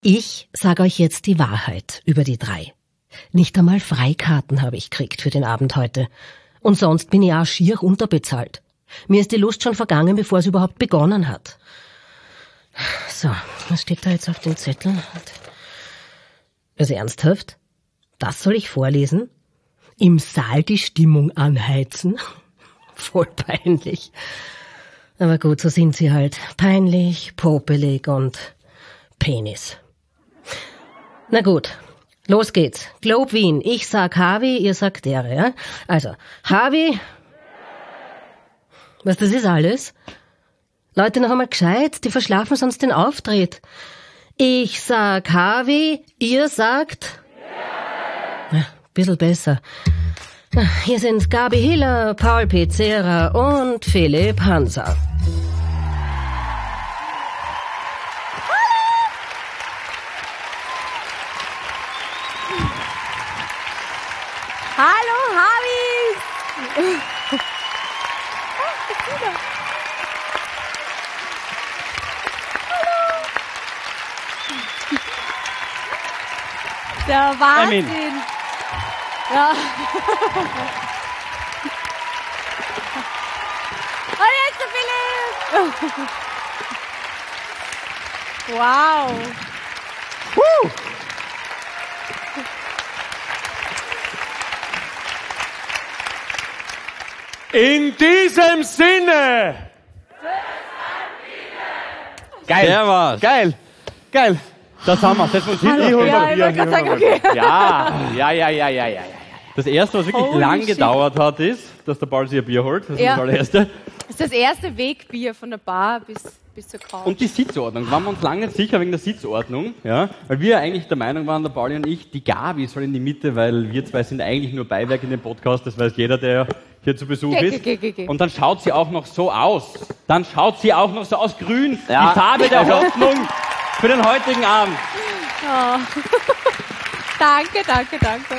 Ich sage euch jetzt die Wahrheit über die 3. Nicht einmal Freikarten habe ich gekriegt für den Abend heute. Und sonst bin ich auch schier unterbezahlt. Mir ist die Lust schon vergangen, bevor es überhaupt begonnen hat. So, was steht da jetzt auf dem Zettel? Also ernsthaft? Das soll ich vorlesen? Im Saal die Stimmung anheizen? Voll peinlich. Aber gut, so sind sie halt. Peinlich, popelig und Penis. Na gut, los geht's. Globe Wien. Ich sag Harvey, ihr sagt Dere, ja? Also, Harvey. Was, das ist alles? Leute, noch einmal gescheit, die verschlafen sonst den Auftritt. Ich sag Harvey, ihr sagt... Ja, bisschen besser. Hier sind Gabi Hiller, Paul Pizzera und Philipp Hanser. Hallo, Harvey! Der Wahnsinn! Ja. Und jetzt der Philipp! Wow! In diesem Sinne! Geil. Der war's. Geil. Geil. Das haben wir. Das muss hin. Ja, ich wollte gerade sagen, okay. Ja. Das erste, was wirklich Holy lang shit. gedauert hat, ist, dass der Paul sich ein Bier holt. Das ist Ja. das allererste. Das ist das erste Wegbier von der Bar bis zur Couch. Und die Sitzordnung. Waren wir uns lange nicht sicher wegen der Sitzordnung. Ja? Weil wir eigentlich der Meinung waren, der Pauli und ich, die Gabi soll in die Mitte, weil wir zwei sind eigentlich nur Beiwerk in dem Podcast. Das weiß jeder, der hier zu Besuch ist. Geh. Und dann schaut sie auch noch so aus. Grün. Ja. Die Farbe der Hoffnung für den heutigen Abend. Oh. Danke.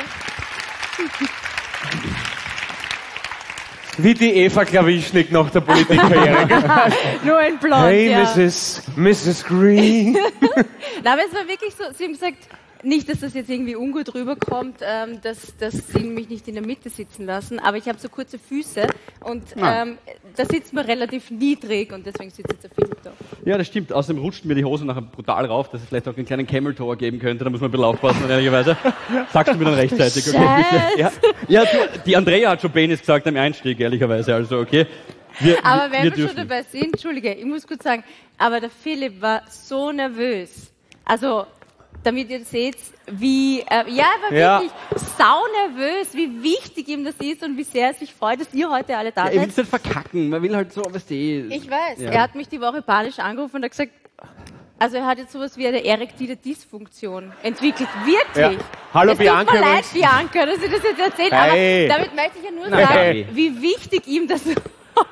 Wie die Eva Klawischnik nach der Politikkarriere. Nur in Blond, Hey, ja. Mrs. Green. Na, aber es war wirklich so, sie haben gesagt, nicht, dass das jetzt irgendwie ungut rüberkommt, dass sie mich nicht in der Mitte sitzen lassen, aber ich habe so kurze Füße und da sitzt man relativ niedrig und deswegen sitzt jetzt der Philipp da. Ja, das stimmt. Außerdem rutscht mir die Hose nachher brutal rauf, dass es vielleicht auch einen kleinen Camel Toe geben könnte. Da muss man ein bisschen aufpassen, ehrlicherweise. Sagst du mir dann rechtzeitig, okay? Scheiße. Ja, die Andrea hat schon Penis gesagt am Einstieg, ehrlicherweise. Also, okay. Aber wenn wir dürfen. schon dabei sind, Entschuldige, ich muss kurz sagen, aber der Philipp war so nervös. Also, damit ihr seht, wie, er war wirklich saunervös, wie wichtig ihm das ist und wie sehr er sich freut, dass ihr heute alle da Ja, ich will seid. es nicht verkacken, man will halt so, weißt du. Ich weiß. Ja. Er hat mich die Woche panisch angerufen und hat gesagt, also er hat jetzt sowas wie eine erektile Dysfunktion entwickelt. Wirklich. Ja. Hallo, es Bianca tut mir leid, übrigens. Bianca, dass ich das jetzt erzähle, Hey. aber damit möchte ich ja nur Nein, sagen, hey. wie wichtig ihm das ist.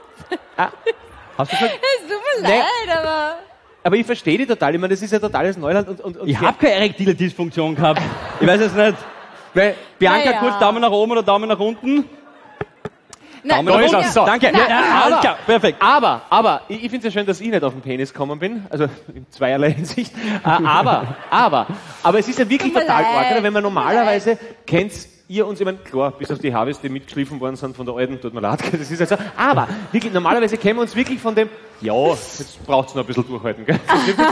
Hast du gesagt? Es tut mir leid, aber... Aber ich verstehe die total. Ich meine, das ist ja totales Neuland. Und Ich habe keine erektile Dysfunktion gehabt. Ich weiß es nicht. Weil, Bianca, Naja. kurz Daumen nach oben oder Daumen nach unten? Nein, Daumen nach ist unten. es. So. Danke. Nein, Alles klar, perfekt. aber, ich finde es ja schön, dass ich nicht auf den Penis gekommen bin. Also, in zweierlei Hinsicht. Aber es ist ja wirklich Tut mir total leid. arg, oder? Wenn man normalerweise kennt ihr uns, ich meine, klar, bis auf die Harveys, die mitgeschliffen worden sind von der alten, tut mir leid, das ist halt so. Aber, wirklich, normalerweise kennen wir uns wirklich von dem, ja, jetzt braucht es noch ein bisschen durchhalten, gell?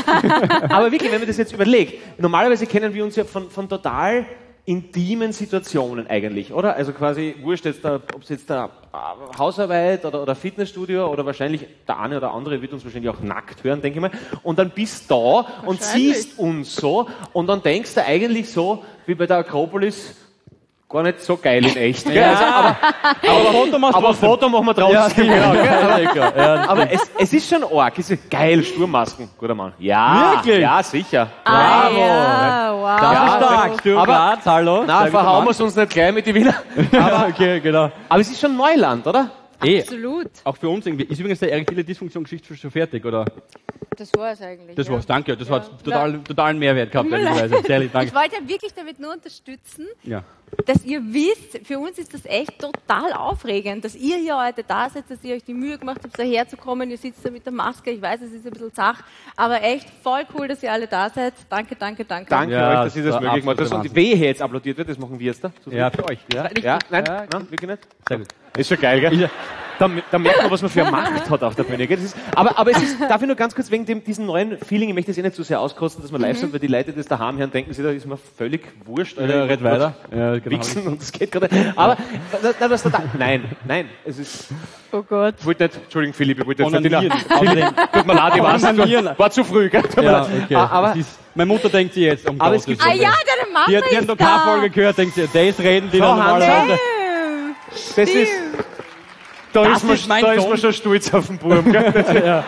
Aber wirklich, wenn man das jetzt überlegt, normalerweise kennen wir uns ja von total intimen Situationen eigentlich, oder? Also quasi, wurscht jetzt, ob es jetzt da Hausarbeit oder Fitnessstudio oder wahrscheinlich der eine oder andere wird uns wahrscheinlich auch nackt hören, denke ich mal. Und dann bist du da und siehst uns so und dann denkst du eigentlich so, wie bei der Akropolis, gar nicht so geil in echt. Gell? Ja. Also, Aber Foto machst du aber ein trotzdem. Foto machen wir trotzdem. Ja, genau, gell? sicher. Ja. Aber es ist schon arg. Es ist geil, Sturmmasken. Guter Mann. Ja, Wirklich? ja, sicher. Ah, ja, wow. Das ist stark. aber- Sturm Graz, hallo. Na, Sehr guter verhauen wir Mann. es uns nicht gleich mit die Wiener. Okay, genau. Aber es ist schon Neuland, oder? Eh, Absolut. auch für uns irgendwie. Ist übrigens der erektile Dysfunktion-Geschichte schon fertig, oder? Das war's eigentlich. Das war's, danke. Das hat Ja. totalen Mehrwert gehabt, ehrlicherweise. Sehr lieb, danke. Ich wollte ja wirklich damit nur unterstützen, Ja. dass ihr wisst, für uns ist das echt total aufregend, dass ihr hier heute da seid, dass ihr euch die Mühe gemacht habt, daher zu kommen. Ihr sitzt da mit der Maske, ich weiß, es ist ein bisschen zach, aber echt voll cool, dass ihr alle da seid. Danke. Danke Ja, euch, dass ihr das das war möglich macht. absoluter Und wehe jetzt applaudiert wird, das machen wir jetzt da. Ja, für euch. Ja, Ja, nein, Ja, nein, wirklich nicht. sehr gut. Ist schon geil, gell? Da merkt man, was man für eine Macht hat auf der Bühne. Gell? Das ist, aber es ist, darf ich nur ganz kurz wegen diesem neuen Feeling, ich möchte das nicht zu sehr auskosten, dass wir live sind, weil die Leute, die das daheim hören, denken sich, da ist mir völlig wurscht. Ja, red weiter. Ja, genau. Wichsen und das geht gerade. Aber, nein, es ist, Oh Gott. ich wollte nicht, Entschuldigung Philipp, ich wollte jetzt Onanieren. nicht, tut mir leid, ich weiß, Onanieren. war zu früh, gell? Tut mir Ja, leid. okay. Aber, Das ist, meine Mutter denkt sie jetzt um Aber es Gottes gibt- Willen. Ah ja, deine Mama Die hat noch ist keine da. Folge gehört, denkt sie, das reden die So, dann normalerweise. das ist, da Das ist ist mein man Sohn. schon stolz auf den Buben, gell?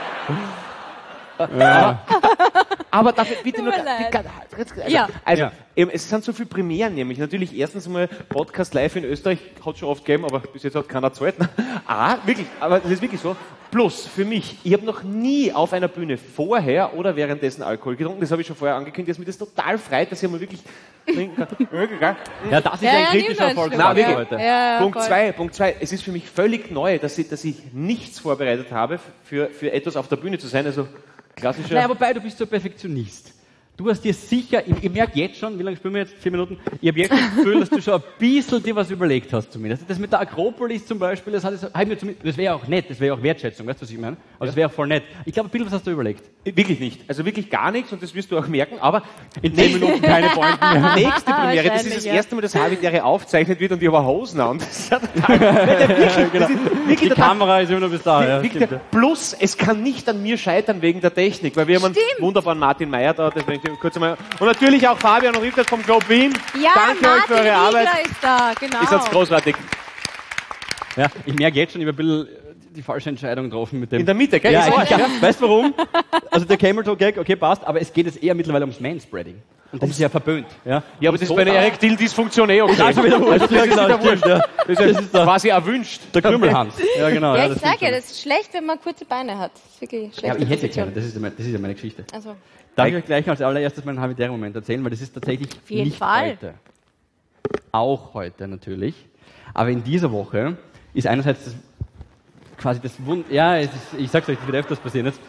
Aber dafür bitte nur... Tut mir leid. Also, Ja. also es sind so viele Premieren nämlich. Natürlich erstens einmal Podcast live in Österreich, hat schon oft gegeben, aber bis jetzt hat keiner gezahlt. Wirklich, aber das ist wirklich so. Plus, für mich, ich habe noch nie auf einer Bühne vorher oder währenddessen Alkohol getrunken. Das habe ich schon vorher angekündigt, dass mich das total freut, dass ich mal wirklich trinken kann. Ja, das ist Ja, ein ja, kritischer nimm Erfolg einen Na, Schluck. wirklich. heute. Ja, Punkt zwei. Es ist für mich völlig neu, dass ich nichts vorbereitet habe, für etwas auf der Bühne zu sein. Also klassischer... Naja, wobei, du bist so Perfektionist. Du hast dir sicher, ich merke jetzt schon, wie lange spielen wir jetzt? 4 Minuten? Ich habe jetzt das Gefühl, dass du schon ein bisschen dir was überlegt hast zumindest. Das mit der Akropolis zum Beispiel, das wäre ja auch nett, das wäre ja auch Wertschätzung, weißt du, was ich meine? Also das wäre auch voll nett. Ich glaube, ein bisschen was hast du überlegt. Wirklich nicht. Also wirklich gar nichts und das wirst du auch merken, aber In 10 Minuten keine Pointen mehr. nächste Premiere, das ist das Wahrscheinlich, ja. erste Mal, dass Habitäre aufgezeichnet wird und ich habe Hosen an. Das ist ja total... Das ist wirklich Die total... Kamera ist immer noch bis da. Ja, Wirklich, stimmt, ja. plus, es kann nicht an mir scheitern wegen der Technik, weil wir haben einen Stimmt. wunderbaren Martin Meyer da, das möchte ich kurz einmal... Und natürlich auch Fabian und Rita vom Club Wien. Ja, Danke euch für Martin eure Arbeit. Wiegler ist da, genau. Ist jetzt großartig. Ja, ich merke jetzt schon, ich habe ein bisschen die falsche Entscheidung getroffen mit dem. In der Mitte, gell? Ja, Ist eigentlich, Arsch, ja. Weißt du warum? Also der Camel-Toe-Gag, okay, passt, aber es geht jetzt eher mittlerweile ums Manspreading. Und das ist ja verpönt. Ja, Ja, aber das ist bei einer Erektil-Dysfunktion okay. Das ist auch wieder wurscht. Also, Ja, das ist genau, wieder wurscht. stimmt, ja. Das ist ja quasi erwünscht. Der Krümmelhans. Ja, genau. Ja, das ich sage stimmt ja, schon. das ist schlecht, wenn man kurze Beine hat. Das ist wirklich schlecht. Ja, aber ich hätte keine, das ist ja meine Geschichte. Also, Darf ich euch gleich als allererstes meinen Habitäre-Moment erzählen, weil das ist tatsächlich jeden nicht Fall. heute. Auch heute natürlich. Aber in dieser Woche ist einerseits das, quasi das Wunder... Ja, ich sag's euch, das wird öfters passieren jetzt.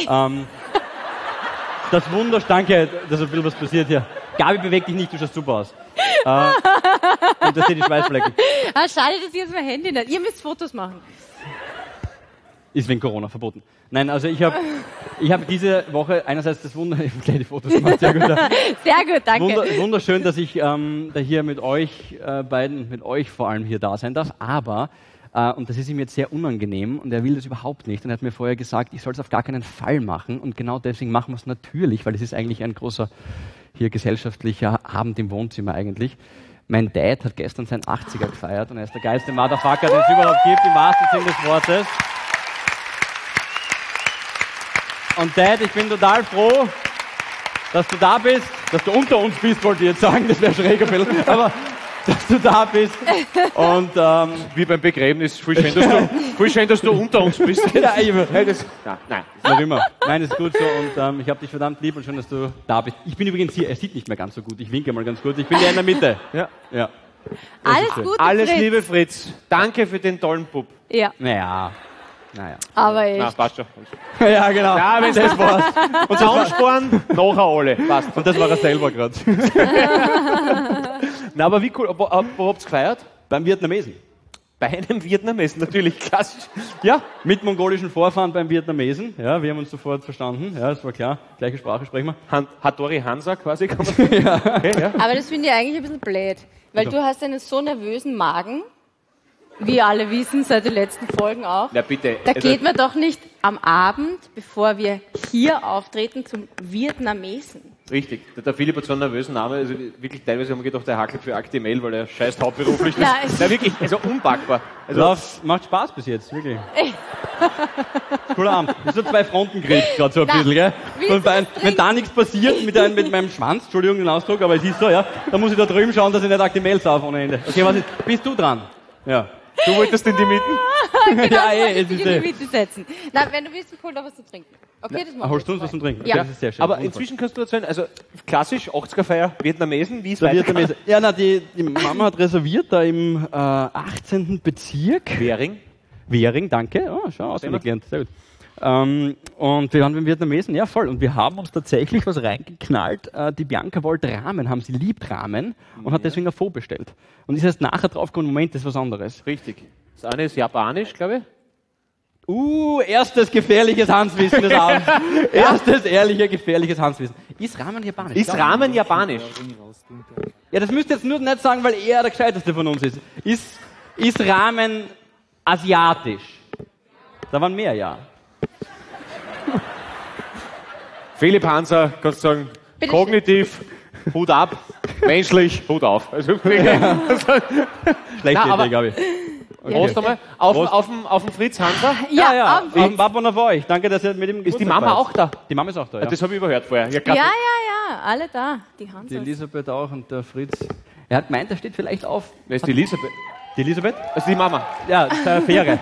Das Wunder... Danke, dass ein bisschen was passiert hier. Gabi, beweg dich nicht, du schaust super aus. Und da steht die Schweißflecken. schade, dass ihr jetzt mein Handy nicht... Ihr müsst Fotos machen. Ist wegen Corona verboten. Nein, also ich hab diese Woche einerseits das Wunder... Ich habe gleich die Fotos gemacht, sehr gut. Ja. Sehr gut, danke. Wunderschön, dass ich da hier mit euch beiden, mit euch vor allem hier da sein darf, aber, und das ist ihm jetzt sehr unangenehm und er will das überhaupt nicht und er hat mir vorher gesagt, ich soll es auf gar keinen Fall machen und genau deswegen machen wir es natürlich, weil es ist eigentlich ein großer hier gesellschaftlicher Abend im Wohnzimmer eigentlich. Mein Dad hat gestern seinen 80er gefeiert und er ist der geilste Motherfucker, den es überhaupt gibt, im wahrsten Sinne des Wortes. Und Dad, ich bin total froh, dass du da bist, dass du unter uns bist, wollte ich jetzt sagen, das wäre schräg ein bisschen, aber dass du da bist. Und Wie beim Begräbnis, voll schön, dass du unter uns bist. ja, Nein, noch immer. Nein, ist gut so und ich habe dich verdammt lieb und schön, dass du da bist. Ich bin übrigens hier, er sieht nicht mehr ganz so gut, ich winke mal ganz kurz, ich bin ja in der Mitte. Ja. Ja. Alles schön. Gute, Alles Fritz. Liebe, Fritz. Danke für den tollen Bub. Ja, Naja. aber Na, echt. passt schon. Ja, genau. Ja, wenn das war's. Und Zaunsporn, nachher alle. Passt. Und das war er selber gerade. Na, aber wie cool. Wo habt ihr gefeiert? Beim Vietnamesen. Bei einem Vietnamesen, natürlich klassisch. Ja, Mit mongolischen Vorfahren beim Vietnamesen. Ja, wir haben uns sofort verstanden. Ja, das war klar. Gleiche Sprache sprechen wir. Hattori Hansa quasi. Kann man okay, ja. Aber das finde ich eigentlich ein bisschen blöd, weil du hast einen so nervösen Magen, wie alle wissen, seit den letzten Folgen auch. Na bitte. Da also, geht man doch nicht am Abend, bevor wir hier auftreten, zum Vietnamesen. Richtig. Der Philipp hat so einen nervösen Namen. Also wirklich teilweise haben wir gedacht, der hackelt für Aktimel, weil er scheißt hauptberuflich. Ja, es- Na wirklich, also unpackbar. Also, Lauf, macht Spaß bis jetzt, wirklich. Cooler Abend. Das ist so 2 Frontenkrieg gerade so ein Na, bisschen, gell? wie Und ist das wenn da nichts passiert mit meinem Schwanz, Entschuldigung den Ausdruck, aber es ist so, ja, dann muss ich da drüben schauen, dass ich nicht Aktimel sauf ohne Ende. Okay, was ist? Bist du dran? Ja. Du wolltest in die Mitten? Genau, Ja, ich wollte es dich ist in die Mitte setzen. Na, wenn du willst, hol da was zu trinken. Okay, das machen Holst du wir. uns was zum Trinken? Ja. Das ist sehr schön. Aber Wundervoll. inzwischen kannst du erzählen, also klassisch 80er-Feier, Vietnamesen, wie es Der weitergeht. Vietnamese. Ja, na, die Mama hat reserviert da im 18. Bezirk. Währing. Währing, danke. Oh, schau, auswendig gelernt. Sehr gut. Und wir waren beim Vietnamesen, ja voll. Und wir haben uns tatsächlich was reingeknallt. Die Bianca wollte Ramen haben, sie liebt Ramen und hat deswegen ein Pho bestellt. Und ist erst nachher draufgekommen, Moment, das ist was anderes. Richtig. Das eine ist japanisch, glaube ich. Erstes gefährliches Handwissen des Abends. Erstes ehrlicher, gefährliches Handwissen. Ist Ramen japanisch? Ist Ramen japanisch? Ja, das müsst ihr jetzt nur nicht sagen, weil er der Gescheiteste von uns ist. Ist Ramen asiatisch? Da waren mehr, ja. Philipp Hanser, kannst du sagen, Bitte kognitiv, Hut ab, menschlich, Hut auf. Also, Schlechte Na, aber- Idee, glaube ich. Prost einmal. Auf dem Fritz Hanser. Ja, Auf den Papa und auf euch. Danke, dass ihr mit dem Ist die Mama auch da? Die Mama ist auch da, ja. Das habe ich überhört vorher. Ja, ja, alle da. Die Hans. Die Elisabeth auch und der Fritz. Er hat gemeint, er steht vielleicht auf. Wer ist die Elisabeth? Die Elisabeth? Das ist die Mama. Ja, der Fähre.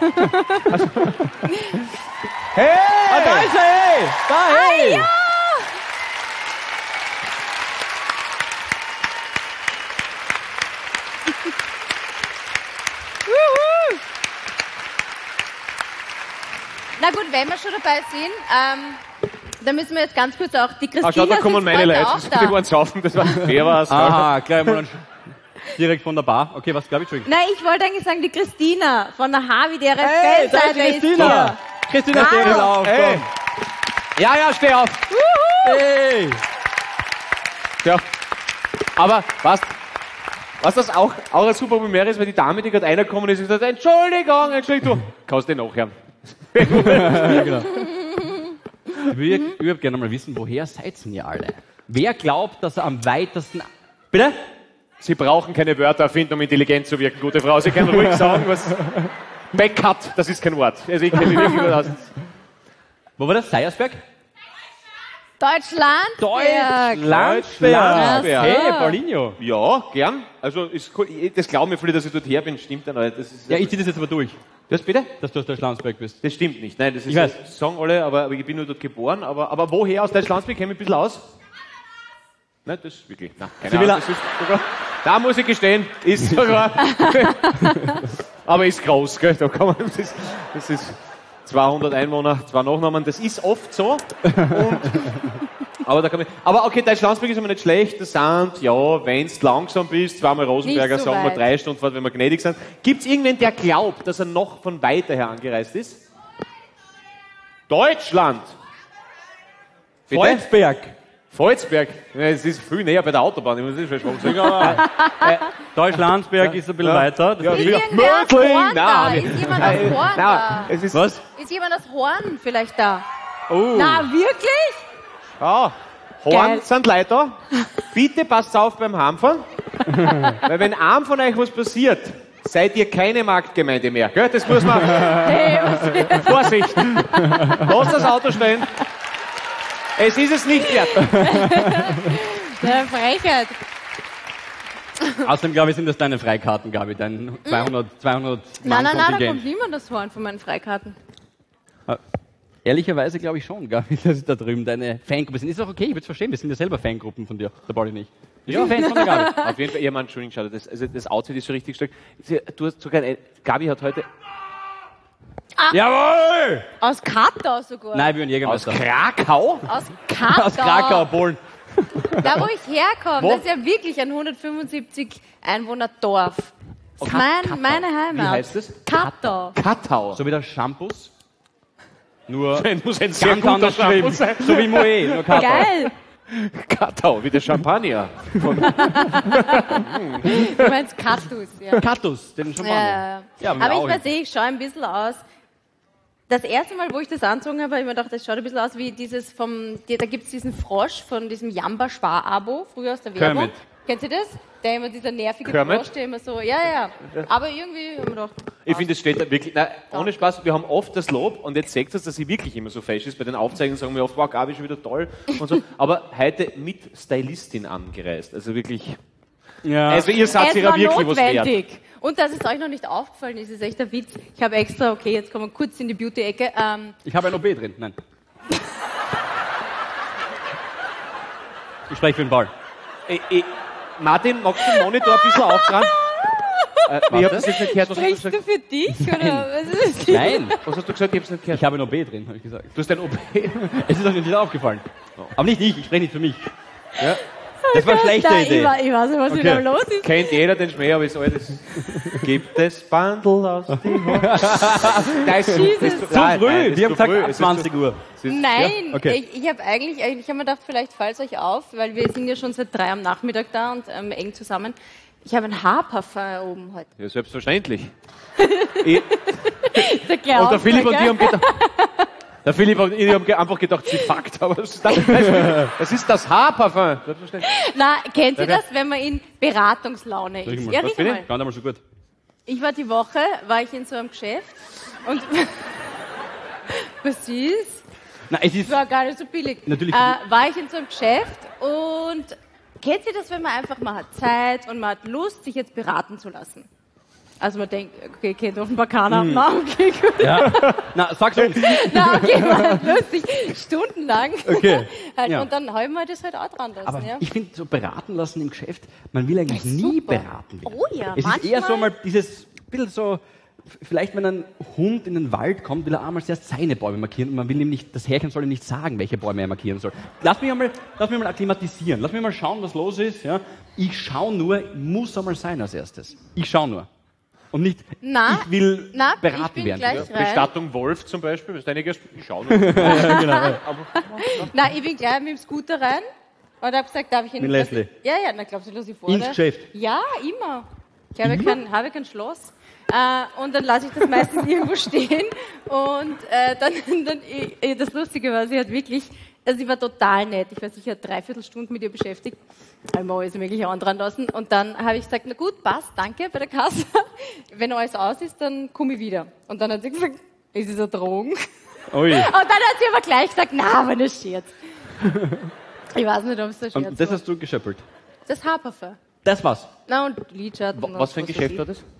Hey! Ah, da ist er, hey! Da, hey! Na gut, wenn wir schon dabei sind, dann müssen wir jetzt ganz kurz auch die Christina Ah, schau, da kommen sitzt meine heute Leute. auch Die da. waren saufen. Das war, wer war's? Aha, gleich mal direkt von der Bar. Okay, was glaube ich? Entschuldigung. Nein, ich wollte eigentlich sagen, die Christina von der Havidere Hey, da ist Feldseite die ist Christina! hier. Christina, steh Hallo. auf, Hey! Ja, ja, steh auf. komm. Hey! Ja. Aber was das auch ein super Primär ist, weil die Dame, die gerade reingekommen ist, sagt, Entschuldigung, du. Kannst du nachhören. Ich würde gerne mal wissen, woher seid ihr alle? Wer glaubt, dass er am weitesten... Bitte? Sie brauchen keine Wörter erfinden, um intelligent zu wirken, gute Frau. Sie können ruhig sagen, was... Backcut, das ist kein Wort. Also ich kenne mich wirklich gut aus. Wo war das? Seiersberg? Deutschland. Deutschlandsberg. Hey, Paulinho. Ja, gern. Also, das glauben mir viele, dass ich dort her bin. Stimmt dann nicht. Das ist, Ja, ich ziehe das jetzt aber durch, das bitte? dass du aus Deutschlandsberg bist. Das stimmt nicht. Nein, das ist, Ich weiß. das sagen alle, aber ich bin nur dort geboren. Aber woher aus Deutschlandsberg kenne ich mich ein bisschen aus? Nein, das ist wirklich, nein, keine Sibylla. Ahnung. Das ist sogar, da muss ich gestehen, ist sogar, aber ist groß, gell? Da kann man, das ist 200 Einwohner, 2 Nachnamen, das ist oft so. Aber da kann man, aber okay, Deutschlandsberg ist immer nicht schlecht, das sind, ja, wenn du langsam bist, zweimal Rosenberger, Nicht so sagen wir weit. 3 Stunden Fahrt, wenn wir gnädig sind. Gibt es irgendwen, der glaubt, dass er noch von weiter her angereist ist? Deutschland! Bitte? Volzberg. Volzberg, ja, es ist viel näher bei der Autobahn, ich muss das schon sagen. Deutschlandsberg ist ein bisschen weiter. Das Ja, Ist ja, irgendwer aus Mödling, Horn da? nein. Ist jemand aus Horn Nein, da? es ist, Was? Ist jemand aus Horn vielleicht da? Oh. Na, wirklich? ja, Horn Geil. sind Leute da. Bitte passt auf beim Heimfahren, weil wenn einem von euch was passiert, seid ihr keine Marktgemeinde mehr. Gell? Das muss man. Vorsicht! Lass das Auto stehen. Es ist es nicht wert. Der Frechheit. Außerdem, glaube ich, sind das deine Freikarten, Gabi, dein 200 Nein, da kommt Kontingent. niemand aus Horn von meinen Freikarten. Ehrlicherweise glaube ich schon, Gabi, dass da drüben deine Fangruppe sind. Ist auch okay, ich würde es verstehen, wir sind ja selber Fangruppen von dir, der Pauli nicht. Wir sind Fans von der Gabi. Auf jeden Fall, ihr Mann, Entschuldigung, schau, das Outfit ist so richtig stark. Du hast sogar Gabi hat heute Jawohl! Aus Kratau sogar. Nein, wir sind aus Jägermeister. Krakau. Aus Kratau. Aus Krakau, Polen. Da, wo ich herkomme. Wo? Das ist ja wirklich ein 175 Einwohner Dorf. Das ist meine Heimat. Wie heißt es? Kratau. Katau. So wie der Shampoos. Nur Das muss ein sehr ganz guter anders Shampoo geschrieben. sein. So wie Moe, nur Krakau. Geil. Katau, wie der Champagner. Du meinst Kaktus, ja. Katus, den Champagner. Ja. Ja, Aber auch ich sehe, ich schaue ein bisschen aus. Das erste Mal, wo ich das angezogen habe, habe ich mir gedacht, das schaut ein bisschen aus wie dieses da gibt es diesen Frosch von diesem Jamba-Spar-Abo, früher aus der Werbung. Kermit. Kennt ihr das? Der immer dieser nervige Kermit? Frosch, der immer so, ja. Aber irgendwie habe ich mir gedacht, Ich finde, es steht da wirklich, nein, ohne Spaß, wir haben oft das Lob und jetzt seht ihr, dass sie wirklich immer so fesch ist. Bei den Aufzeichnungen sagen wir oft, wow, Gabi ist schon wieder toll und so. Aber heute mit Stylistin angereist. Also wirklich Ja. Also ihr seid Es ja war wirklich was wert. notwendig. Und dass es euch noch nicht aufgefallen ist, ist echt ein Witz. Ich habe extra, okay, jetzt kommen wir kurz in die Beauty-Ecke. Ich habe ein OB drin. Nein. Ich spreche für den Ball. Martin, magst du den Monitor ein bisschen aufdrehen? Ich habe das jetzt nicht gehört. Was hast du Sprichst du gesagt? für dich? Oder was ist das? Nein. Was hast du gesagt? Ich habe es nicht gehört. Ich habe ein OB drin, habe ich gesagt. Du hast ein OB. Es ist euch nicht aufgefallen. Aber nicht ich spreche nicht für mich. Ja? Das war eine schlechte Da, Idee. ich weiß nicht, was Okay. wieder los ist. Kennt jeder den Schmäh, aber ist alles. Gibt es Bandel aus dem Haus? Da ist Jesus. Zu früh. Wir haben gesagt ab 20 Uhr. Nein, Ja? Okay. ich habe ich habe mir gedacht, vielleicht fällt es euch auf, weil wir sind ja schon seit 3 am Nachmittag da und eng zusammen. Ich habe ein Haarparfum oben heute. Ja, selbstverständlich. Der Clown, Und der Philipp und gell? ich haben gedacht. Der Philipp und ich haben einfach gedacht, sie fuckt, aber das ist das Haarparfum. Selbstverständlich. Na, kennt ihr das, wenn man in Beratungslaune ist? Riech mal. Ja, Was riech bitte? mal. Gar nicht mal so gut. Ich war die Woche, war ich in so einem Geschäft und was ist? Nein, es ist... Das war gar nicht so billig. Natürlich. War ich in so einem Geschäft und kennt ihr das, wenn man einfach mal hat Zeit und man hat Lust, sich jetzt beraten zu lassen? Also man denkt, okay, kennt offenbar keiner. Na, okay, gut. Ja. Na, sag's uns. Na, okay, man hat Lust, sich stundenlang. Okay. Halt, Ja. und dann habe ich mir das halt auch dran lassen. Aber ja. ich finde, so beraten lassen im Geschäft, man will eigentlich nie super. beraten werden. Oh ja, Es ist eher so manchmal- mal dieses bisschen so, vielleicht wenn ein Hund in den Wald kommt, will er einmal zuerst seine Bäume markieren und man will ihm nicht, das Herrchen soll ihm nicht sagen, welche Bäume er markieren soll. Lass mich mal akklimatisieren, lass mich mal schauen, was los ist. Ja? Ich schaue nur, muss einmal sein als erstes. Ich schaue nur. Und nicht, Na, ich will na, ich beraten bin werden. gleich Ja, rein. Bestattung Wolf zum Beispiel, ist einige schauen. Aber Nein, ich bin gleich mit dem Scooter rein und habe gesagt, darf ich Ihnen... Mit Leslie? Ja, na glaubst du, lass ich vor? Ins oder? Geschäft? Ja, immer. Ich habe kein Schloss. Und dann lasse ich das meistens irgendwo stehen. Und das Lustige war, sie hat wirklich... Also sie war total nett. Ich war sicher 3/4 Stunde mit ihr beschäftigt. Habe mir alles mögliche andran lassen. Und dann habe ich gesagt, na gut, passt, danke bei der Kasse. Wenn alles aus ist, dann komme ich wieder. Und dann hat sie gesagt, ist es eine Drohung? Ui. Und dann hat sie aber gleich gesagt, na, aber das Scherz. Ich weiß nicht, ob es ein Scherz Und das war. hast du geschöppelt. Das Haarparfum. Das war's. Na, und Lidschatten. und was für ein weiß Geschäft ich. war das?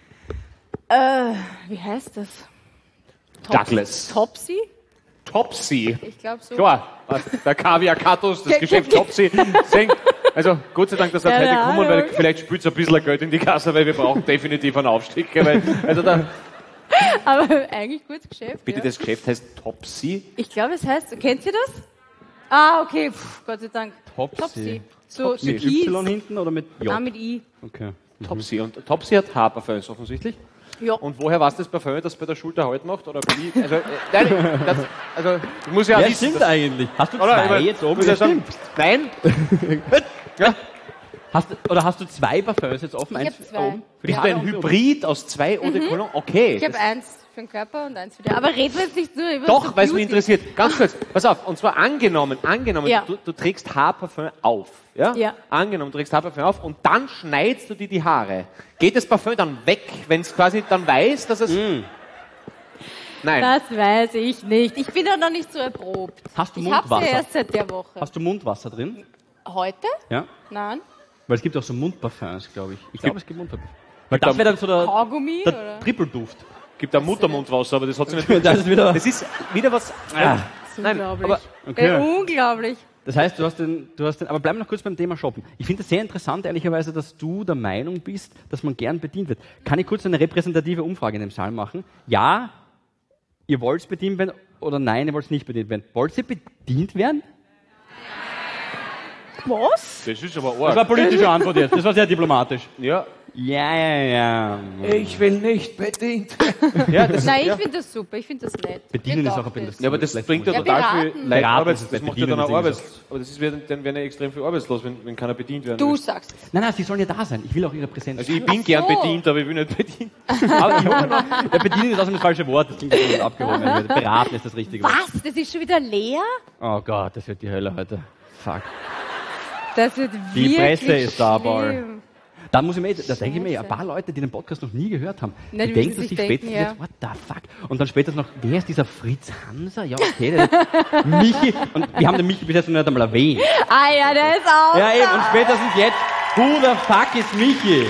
Wie heißt das? Douglas. Topsy? Topsy. Ich glaube so. Klar, der Kaviar-Katus, das Ge- Geschäft ge- Topsy. Also Gott sei Dank, dass er Keine heute kommen, weil Ahnung. vielleicht spült ein bisschen Geld in die Kasse, weil wir brauchen definitiv einen Aufstieg. Weil, also da, Aber eigentlich gutes Geschäft. bitte, ja. das Geschäft heißt Topsy. Ich glaube, es heißt, kennt ihr das? Ah, okay, Gott sei Dank. Topsy. So Mit Kies. Y hinten oder mit J? Ah, mit I. Okay. Topsy. Und Topsy hat Haarparfums offensichtlich. Ja. Und woher weiß das Parfum, das bei der Schulter Halt macht? Oder wie? Also, nein, das, ich muss ja, Ja, wissen. stimmt eigentlich. Hast du Oder? zwei Ich mein, jetzt oben? muss ja sagen, nein. Ja. Hast du zwei Parfums jetzt offen? Ich Eins hab zwei. oben? Für die Bist du ein andere und Hybrid aus zwei Eau de Cologne? Okay. Ich habe eins für den Körper und eins für den. Aber reden wir jetzt nicht nur über Doch, so weil es mich Beauty. interessiert. Ganz kurz, pass auf. Und zwar angenommen, Ja. du trägst Haarparfum auf. Ja? Ja. Angenommen, du trägst Haarparfum auf und dann schneidest du dir die Haare. Geht das Parfum dann weg, wenn es quasi dann weiß, dass es... Nein. Das weiß ich nicht. Ich bin ja noch nicht so erprobt. Hast du Ich hab's ja Mundwasser? erst seit der Woche. Hast du Mundwasser drin? Heute? Ja. Nein. Weil es gibt auch so Mundparfums, glaube ich. Ich glaube, es gibt Mundparfums. Weil Gibt das wäre dann so der, Kaugummi, der oder? Trippelduft. Gibt ein Muttermundwasser, aber das hat sie nicht... Das ist wieder... Das ist wieder was... Ah. Das ist Nein, unglaublich. aber- Okay. Unglaublich. Das heißt, du hast den, aber bleib noch kurz beim Thema Shoppen. Ich finde es sehr interessant, ehrlicherweise, dass du der Meinung bist, dass man gern bedient wird. Kann ich kurz eine repräsentative Umfrage in dem Saal machen? Ja, ihr wollt bedient werden oder nein, ihr wollt nicht bedient werden. Wollt ihr bedient werden? Was? Das ist aber Das war arg. eine politische Antwort jetzt. Das war sehr diplomatisch. Ja. Ja. Ich will nicht bedient. Ja, das Nein, ja. ich finde das super. Ich finde das nett. Bedienen Mir ist auch ein taugt bisschen das. Ja, aber das bringt ja Ja, total viel beraten. Leid. Beraten Arbeits, ist das bei macht ja dann Bedienen auch natürlich Arbeits... Aber das ist, dann werden ja extrem viel arbeitslos, wenn keiner bedient werden Du will. sagst. Nein, sie sollen ja da sein. Ich will auch ihre Präsenz. Also ich bin gern so. bedient, aber ich will nicht bedient. Aber ich hoffe noch, der Bedienen ist außerdem das falsche Wort. Das klingt ein abgehoben. Beraten ist das richtige Wort. Was? Das ist schon wieder leer? Oh Gott, das wird die Hölle heute. Fuck. Das wird Die wirklich Presse ist da, Ball. schlimm. Da muss ich mir, da denke ich mir, ein paar Leute, die den Podcast noch nie gehört haben, Na, die die denken müssen sich sich spätestens denken, jetzt, what the fuck? Und dann spätestens noch, wer ist dieser Fritz Hanser? Ja, okay, der ist Michi. Und wir haben den Michi bis jetzt noch nicht einmal erwähnt. Ah ja, der ist auch Ja, eben, und da. spätestens jetzt Who the fuck ist Michi?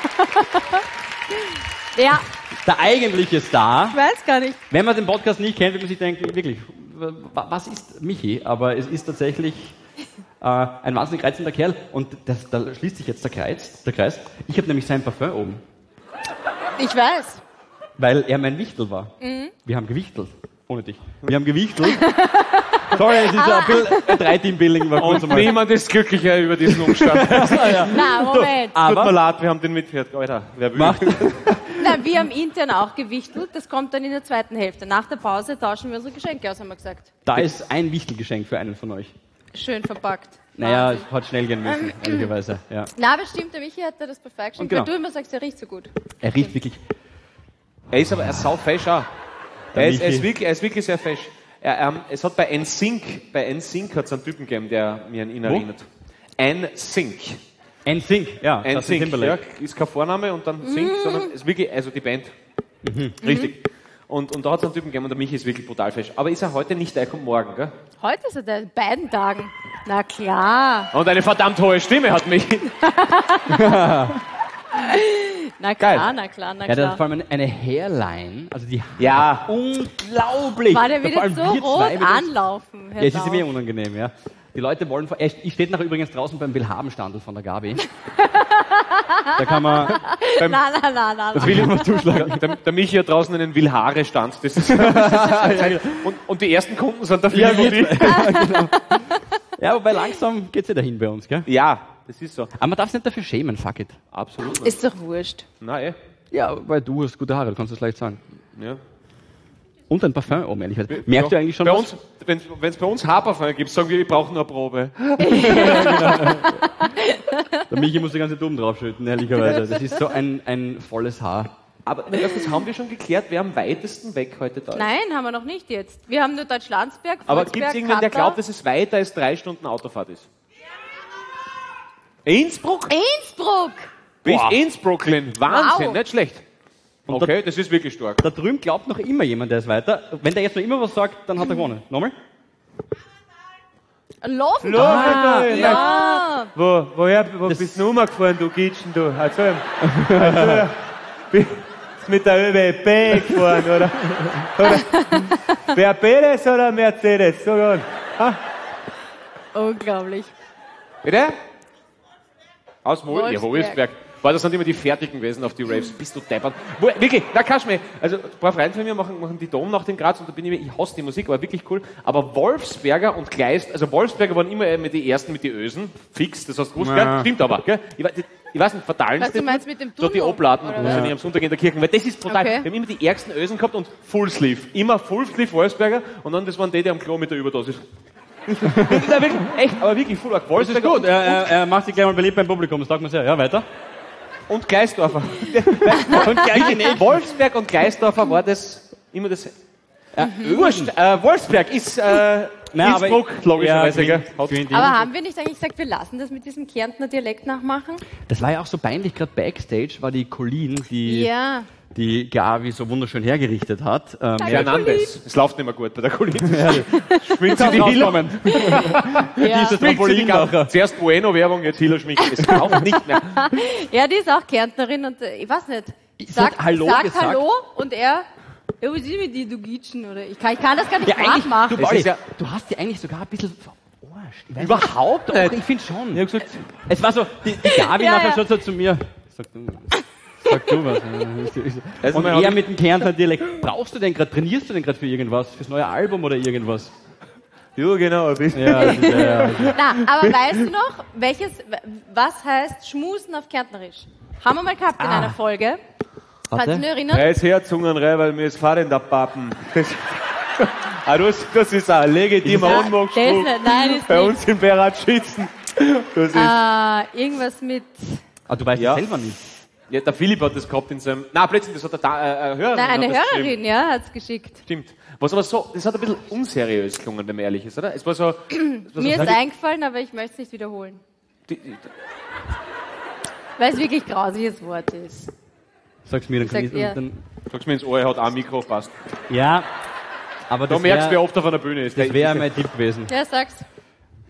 Ja, Der eigentliche Star. ich weiß gar nicht. Wenn man den Podcast nicht kennt, wird man sich denken, wirklich, was ist Michi? Aber es ist tatsächlich ein wahnsinnig reizender Kerl. Und da schließt sich jetzt der Kreis. Ich habe nämlich sein Parfum oben, Ich weiß. weil er mein Wichtel war. Wir haben gewichtelt. Ohne dich. Wir haben gewichtelt. Sorry, es ist ein bisschen ein 3-Team-Building. Und niemand ist glücklicher über diesen Umstand. Na, Moment. Tut mir leid, wir haben den mitgehört. Alter, wer will? Macht, Na, wir haben intern auch gewichtelt. Das kommt dann in der zweiten Hälfte. Nach der Pause tauschen wir unsere Geschenke aus, haben wir gesagt. da ist ein Wichtelgeschenk für einen von euch. Schön verpackt. Naja, Wahnsinn. es hat schnell gehen müssen, ehrlicherweise. Ja. Na, bestimmt, der Michi hat dir das perfekt geschenkt. Und genau. Weil du immer sagst, der riecht so gut. Er riecht wirklich. Er ist aber sau fesch auch. Er ist wirklich sehr fesch. Es hat bei NSYNC hat es einen Typen gegeben, der mir an ihn erinnert. NSYNC. NSYNC, ja. Justin NSYNC, ja, Timberlake. ist kein Vorname und dann Sync, sondern ist wirklich, also die Band. Richtig. Und da hat es einen Typen gegeben und der Michi ist wirklich brutal fesch. Aber ist er heute nicht, er kommt morgen, gell? Heute ist er der in beiden Tagen. Na klar. Und eine verdammt hohe Stimme hat Michi. Na Geil. klar, na klar, na Ja, der hat klar. vor allem eine Hairline, also die Ja. unglaublich. War der Vor wieder allem so wir rot zwei mit uns- anlaufen? Ja, es ist mir unangenehm, ja. Die Leute wollen... Ich stehe nachher übrigens draußen beim Willhabenstandel von der Gabi. Da kann man... Na. Das will ich mal zuschlagen. Der Michi hat draußen einen Willhaare-Stand. Das ist und die ersten Kunden sind der Philipp und ich. Genau. Ja, wobei langsam geht's ja dahin bei uns, gell? Ja, das ist so. Aber man darf sich nicht dafür schämen, fuck it. Absolut nicht. Ist doch wurscht. Nein, Ja, weil du hast gute Haare, du kannst das leicht sagen. ja. Und ein Parfum oben, ehrlich gesagt. Merkst du eigentlich schon bei was? uns, wenn es bei uns Haarparfum gibt, sagen wir, ich brauche nur eine Probe. Der Michi muss die ganze Dumm draufschütten, ehrlicherweise. Das ist so ein volles Haar. Aber das haben wir schon geklärt, wer am weitesten weg heute da ist. Nein, haben wir noch nicht jetzt. Wir haben nur Deutschlandsberg, Aber Volksberg, gibt es irgendwen, der Kappel. glaubt, dass es weiter als 3 Stunden Autofahrt ist? Innsbruck? Innsbruck! Bis Boah. Innsbrucklin. Wahnsinn, Wow. nicht schlecht. Und Okay, das ist wirklich stark. Da drüben glaubt noch immer jemand, der ist weiter. Wenn der jetzt noch immer was sagt, dann hat er gewonnen. Nochmal? Loventhal! Ja! Wo bist du rumgefahren, du Gitschen, du? Also bist mit der ÖWP gefahren, oder? Wer Perez oder Mercedes? So gut. Unglaublich. Bitte? Aus Wolfsberg. Ja, Wolfsberg. Boah, das sind immer die Fertigen gewesen auf die Raves. Bist du deppert? Wirklich, na kannst du mir. Also, ein paar Freunde von mir machen die Dom nach den Graz und da bin ich hasse die Musik, aber wirklich cool. Aber Wolfsberger und Kleist, also Wolfsberger waren immer die ersten mit den Ösen, fix, das hast du gewusst, gell? Stimmt aber, gell? Ich weiß nicht, verteilen Was du meinst mit dem so die Tunnel, Obladen, oder also nicht am Sonntag in der Kirche, weil das ist brutal. Okay. Wir haben immer die ärgsten Ösen gehabt und Full Sleeve. Immer Full Sleeve Wolfsberger und dann das waren die am Klo mit der Überdosis. Ja, wirklich, echt, aber wirklich Full Arc. Das ist gut. Er macht sich gleich mal beliebt beim Publikum, das taugt mir sehr. Ja, weiter. Und Gleisdorfer. Und Wolfsberg und Gleisdorfer war das immer das. Wurscht, Wolfsberg ist Innsbruck, logischerweise. Gell? Aber haben wir nicht eigentlich gesagt, wir lassen das mit diesem Kärntner Dialekt nachmachen? Das war ja auch so peinlich, gerade Backstage war die Colleen, Ja. die Gavi so wunderschön hergerichtet hat. Fernandes. Es läuft nicht mehr gut bei der Kollegin. Schminkt sie die Hiller. Ja. Trampolinmacher. Zuerst Bueno-Werbung, jetzt Hiller schminken. Es läuft nicht mehr. Ja, die ist auch Kärntnerin und ich weiß nicht. Sie hat Hallo gesagt. Hallo und er, ja, was ist mit dir, du Gitschen? Oder ich kann das gar nicht Ja, eigentlich, nachmachen. du, Es Pauli, ist ja- du hast die eigentlich sogar ein bisschen verarscht. Ich weiß Überhaupt nicht. nicht. Doch, ich finde schon. Ich hab gesagt, Es war so, die Gabi Ja, nachher ja. schaut so zu mir. Sag du was. Also Und man hat- er mit dem Kärntner Dialekt. Brauchst du den gerade, trainierst du den gerade für irgendwas? Fürs neue Album oder irgendwas? ja, genau. ein bisschen. Ja, das ist, ja. Na, aber weißt du noch, was heißt Schmusen auf Kärntnerisch? Haben wir mal gehabt in einer Folge. Kannst du dich nur erinnern? Reiß her, Zungenrei, weil mir ist Fahrrad abpappen. Das ist ein legitimer Ja, Unmachspruch. nein, ist Bei nicht. uns im Berat Schützen. Das ist, Irgendwas mit... Ah, du weißt Ja. das selber nicht. ja, der Philipp hat das gehabt in seinem. Nein, plötzlich, das hat eine Hörerin. Nein, eine hat das geschrieben. Hörerin, ja, hat's geschickt. Stimmt. Was aber so, das hat ein bisschen unseriös gelungen, wenn man ehrlich ist, oder? Es war so. Mir ist eingefallen, aber ich möchte es nicht wiederholen. Weil es wirklich ein grausiges Wort ist. Sag's mir, dann kann Sag ich... ihr. Dann, Sag's mir ins Ohr, er hat auch ein Mikro, passt. ja, aber Da das merkst du, wer wäre oft auf einer Bühne ist. wär mein Tipp gewesen. Ja, sag's.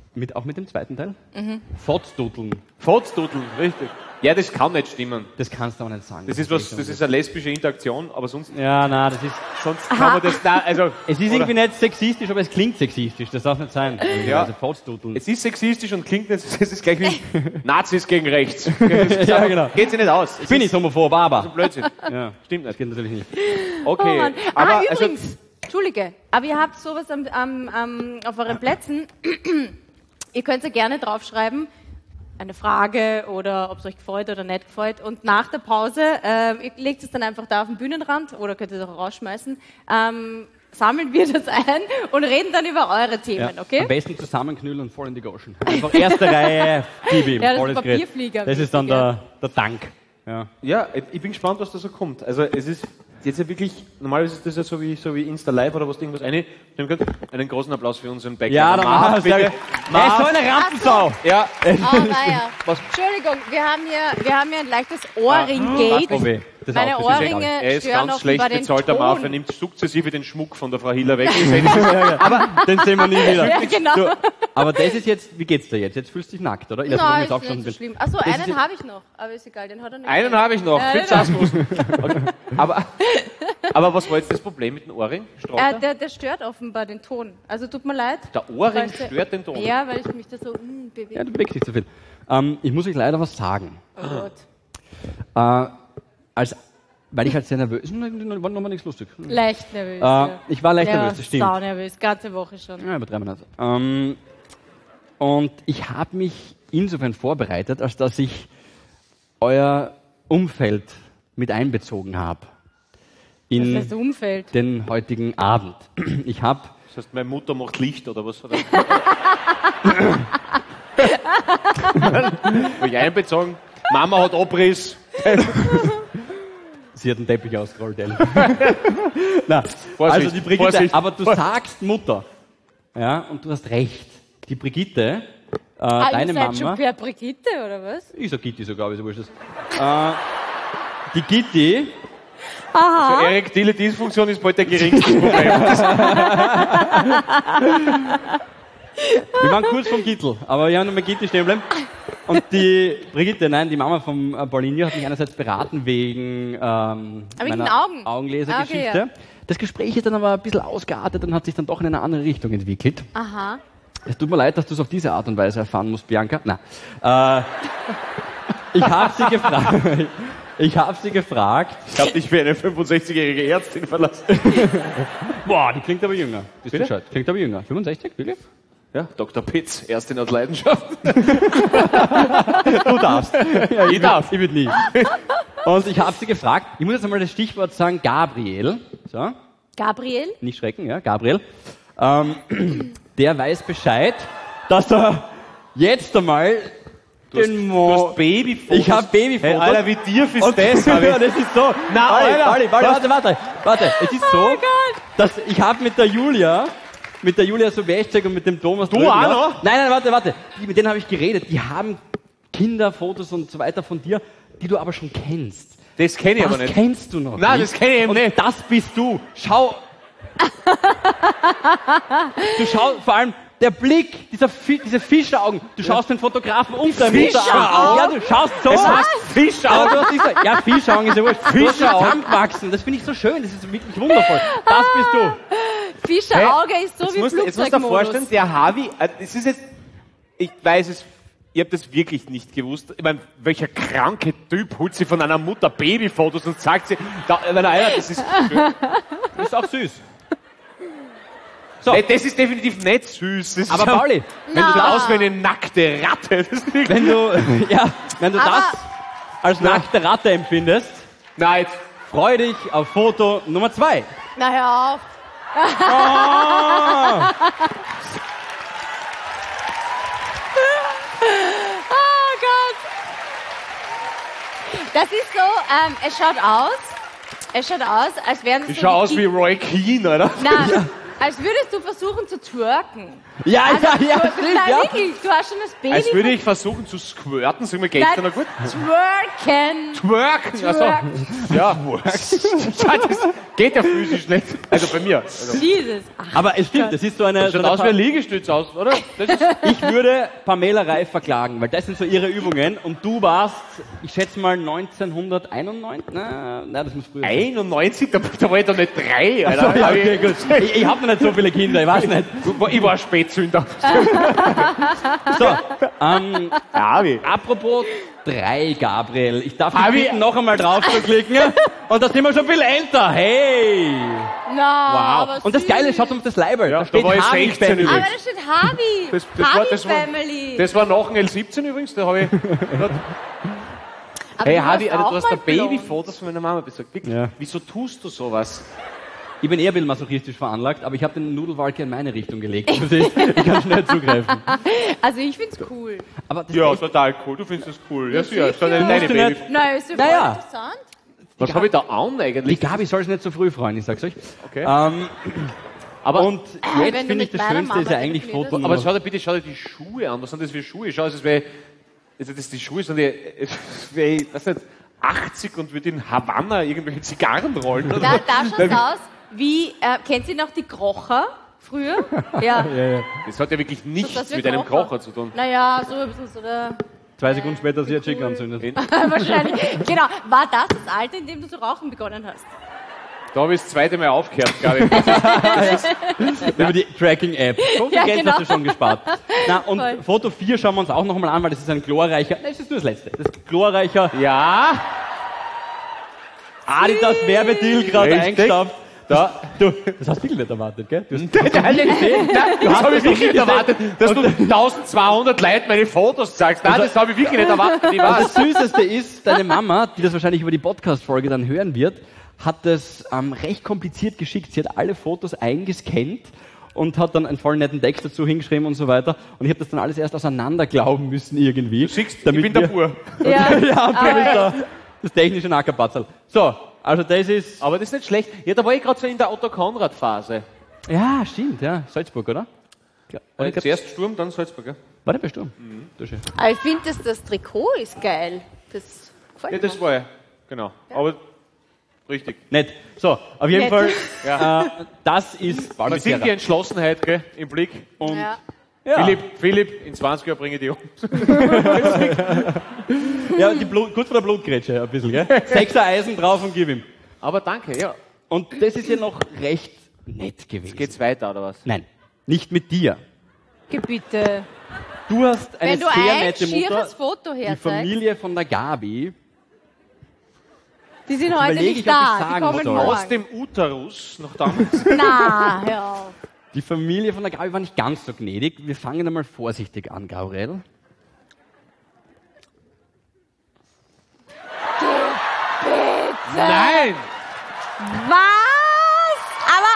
Auch mit dem zweiten Teil? Fotzdudeln. Fotzdudeln, richtig. Ja, das kann nicht stimmen. Das kannst du auch nicht sagen. Das ist eine lesbische Interaktion, aber sonst, Ja, nein, das ist... sonst kann man das, nein, also, Es ist irgendwie nicht sexistisch, aber es klingt sexistisch. Das darf nicht sein. Ja. Also Fotzdudeln. es ist sexistisch und klingt nicht, es ist gleich wie Nazis gegen rechts. Ja, genau. Geht sich nicht aus. Ich bin nicht homophob, aber... Blödsinn. Ja, Stimmt nicht. geht natürlich nicht. Okay. Oh Mann. Aber, Übrigens, Entschuldige, aber ihr habt sowas auf euren Plätzen. Ihr könnt ja gerne draufschreiben, eine Frage oder ob es euch gefreut oder nicht gefreut. Und nach der Pause, ihr legt es dann einfach da auf den Bühnenrand oder könnt es auch rausschmeißen, sammeln wir das ein und reden dann über eure Themen, Ja. okay? Am besten zusammenknüllen und voll in die Goschen. Einfach erste Reihe, gib ihm. Ja, das volles ist Gerät. Papierflieger. Das ist dann der Dank. Ja. ja, ich bin gespannt, was da so kommt. Also, es ist jetzt ja wirklich, normalerweise ist das ja so wie Insta Live oder was irgendwas einen großen Applaus für unseren Bäcker. Ja, dann Marv, mach bitte. Er ist so eine Rampensau. Ja, Oh, naja. Was? Entschuldigung, wir haben hier ein leichtes Ohrring-Gate. Oh weh. Das Meine auch, das ist Ohrringe er ist stören ganz schlecht offenbar den bezahlt, der Marv. Er Ton. nimmt sukzessive den Schmuck von der Frau Hiller weg. Aber den sehen wir nie wieder. Ja, genau. Du, aber das ist jetzt, wie geht's dir jetzt? Jetzt fühlst du dich nackt, oder? Nein, jetzt auch ist schon nicht so ein schlimm. Achso, ist einen jetzt- habe ich noch, aber ist egal, den hat er nicht. Einen habe ich noch. Ja, Für den Zaskos. Okay. Aber was war jetzt das Problem mit dem Ohrring? Strauter? Der stört offenbar den Ton. Also tut mir leid. Der Ohrring Weißt du- stört den Ton. Ja, weil ich mich da so bewege. Ja, du bewegst dich zu viel. Ich muss euch leider was sagen. Oh Gott. Weil ich halt sehr nervös war nochmal nichts lustig. Leicht nervös. ja. Ich war leicht Ja, nervös, das stimmt. sau nervös, ganze Woche schon. Ja, übertreiben wir nicht. Und ich habe mich insofern vorbereitet, als dass ich euer Umfeld mit einbezogen habe Das in ist das Umfeld. den heutigen Abend. Ich habe Das heißt, meine Mutter macht Licht oder was? Habe ich einbezogen. Mama hat Abriss. Sie hat einen Teppich ausgerollt, ehrlich. Na, Vorsicht, also die Brigitte, Vorsicht. aber du sagst Mutter. Ja, und du hast recht. Die Brigitte, deine Ihr seid schon Mama. per Brigitte, oder was? Ich sag Gitti sogar, aber ist ja wurscht. Die Gitti, Also erektile Dysfunktion ist bald der geringste Problem. wir waren kurz vom Gittel, aber wir haben noch mal Gitti stehen bleiben. Und die Brigitte, nein, die Mama von Paulinho hat mich einerseits beraten wegen wegen meiner Augen. Augenlasergeschichte. Okay, ja. Das Gespräch ist dann aber ein bisschen ausgeartet und hat sich dann doch in eine andere Richtung entwickelt. Aha. Es tut mir leid, dass du es auf diese Art und Weise erfahren musst, Bianca. Nein. Ich habe sie gefragt. Ich habe sie gefragt. Ich habe dich für eine 65-jährige Ärztin verlassen. Boah, die klingt aber jünger. Bist du Bitte? bescheid? Klingt aber jünger. 65, wirklich? Ja, Dr. Pitz, Ärztin aus Leidenschaft. Du darfst. Ja, Ich darf. Ich würde nie. Und ich habe sie gefragt. Ich muss jetzt einmal das Stichwort sagen, Gabriel. So, Gabriel? nicht schrecken, ja, Gabriel. Der weiß Bescheid, dass er jetzt einmal den Du hast Babyfotos. Ich habe Babyfotos. Hey, Alter, wie dir fürs Und das ja, habe ich. das ist so. Na, Alter, Warte. Es ist so, dass ich habe mit der Julia Sobeschek und mit dem Thomas Drögner- auch noch? Nein, warte. Mit denen habe ich geredet. Die haben Kinderfotos und so weiter von dir, die du aber schon kennst. Das kenne ich Das aber nicht. kennst du noch Nein, nicht. das kenne ich eben und nicht. das bist du. Schau. Du schaust vor allem der Blick, diese Fischeraugen. Du schaust den Fotografen unter dem Hut an. Ja, du schaust so. Das heißt Fischaugen. Aber du hast nicht so, ja, Fischaugen ist ja wurscht. Fischaugen wachsen. Das finde ich so schön. Das ist wirklich wundervoll. Das bist du. Fischerauge ist so Jetzt wie musst du dir Flugzeugmodus. vorstellen, der Harvey, es ist jetzt, ich weiß es, ich habe das wirklich nicht gewusst. Ich meine, welcher kranke Typ holt sie von einer Mutter Babyfotos und sagt sie, das ist schön. Das ist auch süß. So. Nee, das ist definitiv nicht süß. Das Aber ist Pauli, wenn du da aus wie eine nackte Ratte. Das ist wirklich, wenn du das als nackte Ratte empfindest, nein, jetzt, freu dich auf Foto Nummer 2. Na hör auf. Oh Gott. Das ist so, es schaut aus, als wären es ich so schau die aus wie Roy Keane, oder? Nein, Als würdest du versuchen zu twerken. Ja, Nein, ja. wirklich, du hast schon das Baby. Als würde ich versuchen zu squirten. Sag mal, geht's dir noch gut? Twerken. Twerken! Also, ja, das geht ja physisch nicht. Also bei mir. Also, Jesus. Aber es stimmt, das ist so eine... schaut aus wie ein Liegestütz aus, oder? Das ist, Ich würde Pamela Reif verklagen, weil das sind so ihre Übungen und du warst, ich schätze mal 1991, nein, das muss früher sein. 91? Da war ich doch nicht 3, Alter. Ja, okay, gut. Ich habe noch nicht so viele Kinder, ich weiß nicht. Ich war Spätzünder. So, Ja, wie? apropos 3, Gabriel, ich darf dich Abi- bitten, noch einmal drauf zu klicken und da sind wir schon viel älter, hey! Na, Wow. aber Und das süß. Geile, schaut uns das Leiberl, Ja, da steht da war ich Harvey 16 Family. übrigens. Aber da steht Harvey. Das war, Family. das war nach dem L17 übrigens, da habe ich... Aber Hey du Hardy, warst Alter, auch du hast mal da blond. Babyfotos von meiner Mama besorgt. Wirklich, Ja. wieso tust du sowas? Ich bin eher ein bisschen masochistisch veranlagt, aber ich habe den Nudelwalke in meine Richtung gelegt. Du siehst, ich kann schnell zugreifen. Also ich find's cool. Aber das Ja, ist total cool. Du findest das cool. Ja, sicher. sicher. Deine Musst du Baby. nicht- Na, ist ja voll Naja. interessant. Was habe ich da an die eigentlich? Gabi soll es nicht so früh freuen, ich sag's euch. Okay. Aber und wenn jetzt du finde ich mit das meiner Schönste ist ja Mama eigentlich telefonierst. Foto. Aber schau dir bitte, schau dir die Schuhe an. Was sind das für Schuhe? Schau, es wäre, also das die Schuhe sind die, was nicht, 80 und würde in Havanna irgendwelche Zigarren rollen. Oder? Da schaut's aus wie, kennt ihr noch die Krocher früher? Ja. Das hat ja wirklich nichts das wir mit einem Krocher. Kocher zu tun. Naja, so ein bisschen so der... 2 Sekunden später sie ihr Chick anzündet. Wahrscheinlich. Genau. War das das Alter, in dem du zu rauchen begonnen hast? Da habe ich das zweite Mal aufgehört, glaube ich. Über die Tracking-App. So viel Ja, Geld genau. hast du schon gespart. Na, und Voll. Foto 4 schauen wir uns auch noch mal an, weil das ist ein glorreicher, nein, das ist nur das letzte. Das ist glorreicher Ja, Adidas Werbedeal gerade Richtig. eingestaubt. da. Du, das hast du wirklich nicht erwartet, gell? Du hast Das habe ich wirklich nicht erwartet, dass du 1200 Leuten meine Fotos zeigst. Nein, das habe ich wirklich nicht erwartet. Ich Und weiß. das Süßeste ist, deine Mama, die das wahrscheinlich über die Podcast-Folge dann hören wird, hat das recht kompliziert geschickt. Sie hat alle Fotos eingescannt und hat dann einen voll netten Text dazu hingeschrieben und so weiter. Und ich habe das dann alles erst auseinander glauben müssen irgendwie. Du siehst, ich damit bin der wir- Bur. Ja. Ja, du Aber- bist da. Das technische Nackerpatzel. So, also das ist... Aber das ist nicht schlecht. Ja, da war ich gerade so in der Otto-Konrad-Phase. Ja, stimmt, ja. Salzburg, oder? Ja, Zuerst Sturm, dann Salzburg. Ja, war der bei Sturm? Das ist schön. Aber ich finde, das Trikot ist geil. Das gefällt ja mir. das war ja. Genau. Aber richtig. Nett. So, auf jeden Nett. Fall, Ja. das ist Man sieht die Entschlossenheit gell, im Blick. Und Ja. ja, Philipp, in 20 Jahren bringe ich die um. ja kurz vor der Blutgrätsche ein bisschen, gell? 6er Eisen drauf und gib ihm. Aber danke, ja. Und das ist ja noch recht nett gewesen. Geht's weiter, oder was? Nein, nicht mit dir. Bitte. Du hast eine Wenn du sehr ein nette Mutter. schiefes Foto Die herzeigst, Familie von der Gabi. die sind heute überlege nicht ich, ob ich da. Die sagen kommen soll. Aus morgen. dem Uterus noch damals. Na, hör auf. Die Familie von der Gabi war nicht ganz so gnädig. Wir fangen einmal vorsichtig an, Gabriel. Nein! Was? Aber.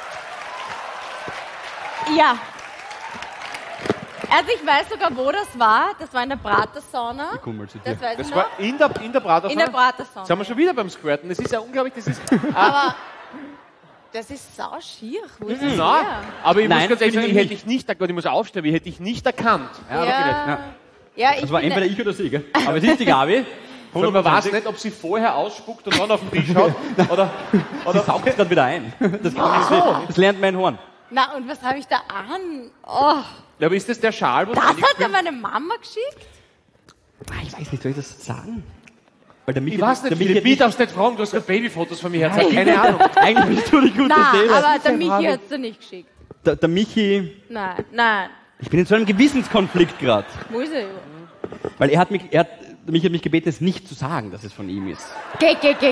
Ja. Also ich weiß sogar, wo das war. Das war in der Pratersauna. Ich komm mal zu dir. Das weiß Das ich war noch. in der Pratersauna. In der Pratersauna. Jetzt sind wir schon wieder beim Squirten. Das ist ja unglaublich, das ist... Aber das ist sau schier. Wo ist das Na, her? aber ich Nein, muss ganz ehrlich bin sagen, ich ich hätte dich nicht erkannt. Ich muss aufstehen, ich hätte dich nicht erkannt. Ja, wirklich nicht. Ja. Ja, ich Das war bin entweder ich oder sie, gell? Aber es ist die Gabi. Und man weiß nicht, ob sie vorher ausspuckt und dann auf den Tisch schaut. Oder Sie saugt es gerade wieder ein. Das lernt mein Horn. Na, und was habe ich da an? Oh, Ja, aber ist das der Schal, wo das du hat ja meine Mama geschickt? Ich weiß nicht, soll ich das sagen? Weil der Michi, Ich weiß der nicht, Michi Philipp, hat ich darf's nicht fragen, du hast gerade Babyfotos von mir hergezeigt. Keine Ahnung. Eigentlich bist du die gute Nein, Seele. aber der Michi hat es dir nicht geschickt. Der Michi, Nein, nein. ich bin in so einem Gewissenskonflikt gerade. Wo ist er? überhaupt? Weil der Michi hat mich gebeten, es nicht zu sagen, dass es von ihm ist. Geh.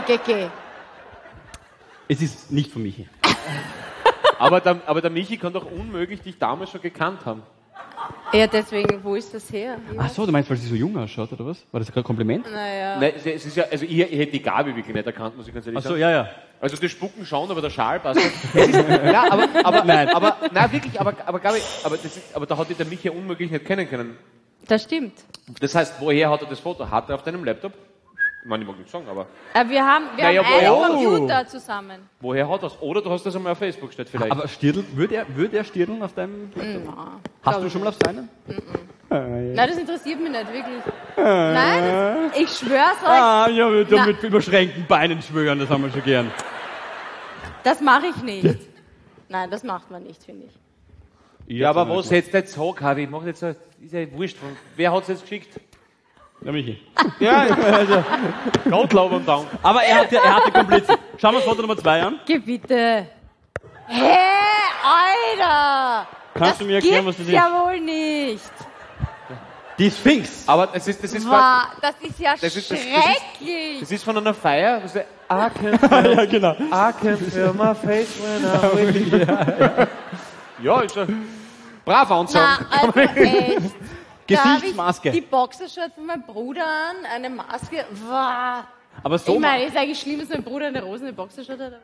Es ist nicht von Michi. Aber der Michi kann doch unmöglich dich damals schon gekannt haben. Ja, deswegen, wo ist das her? Ach so, du meinst, weil sie so jung ausschaut, oder was? War das gerade ein Kompliment? Naja. Nein, es ist ja, also ich hätte die Gabi wirklich nicht erkannt, muss ich ganz ehrlich Ach so, sagen. ja. Also das Spucken schon, aber der Schal passt nicht. Es ist, ja, nein, wirklich, aber Gabi, aber da hat dich der Michi unmöglich nicht kennen können. Das stimmt. Das heißt, woher hat er das Foto? Hat er auf deinem Laptop? meine, ich mag nicht sagen, aber Wir haben Naja, einen woher- Computer zusammen. woher hat das? Oder du hast das einmal auf Facebook gestellt vielleicht. Aber Stirl, würde er stirdeln auf deinem... Hast du schon mal auf seinen? Nein, das interessiert mich nicht, wirklich. Nein, ich schwör's euch, Ja, wir tun mit überschränkten Beinen schwören, das haben wir schon gern. das mache ich nicht. Nein, das macht man nicht, finde ich. ja, aber was hättest du jetzt sagen, Harvey? Ich mach jetzt so, ist ja wurscht. Wer hat es jetzt geschickt? Ja, Michi. Ja, also, Gottlob und Dank. Aber er hatte Komplizen. Schauen wir Foto Nummer 2 an. Geh bitte. Hä, Alter! Kannst du mir erklären, was das ist? Ja wohl nicht. Die Sphinx. Aber das ist Wow, das ist ja Das ist- schrecklich. das ist von einer Feier. Das ist, Ja, genau. I can feel my face when I'm with you. Ja, ist ein braver Ansatz. Na, also echt. Da hab Gesichtsmaske. ich die Boxershort von meinem Bruder an, eine Maske. Wow. Aber so, Ich meine, ist eigentlich schlimm, dass mein Bruder eine rosene Boxershort hat.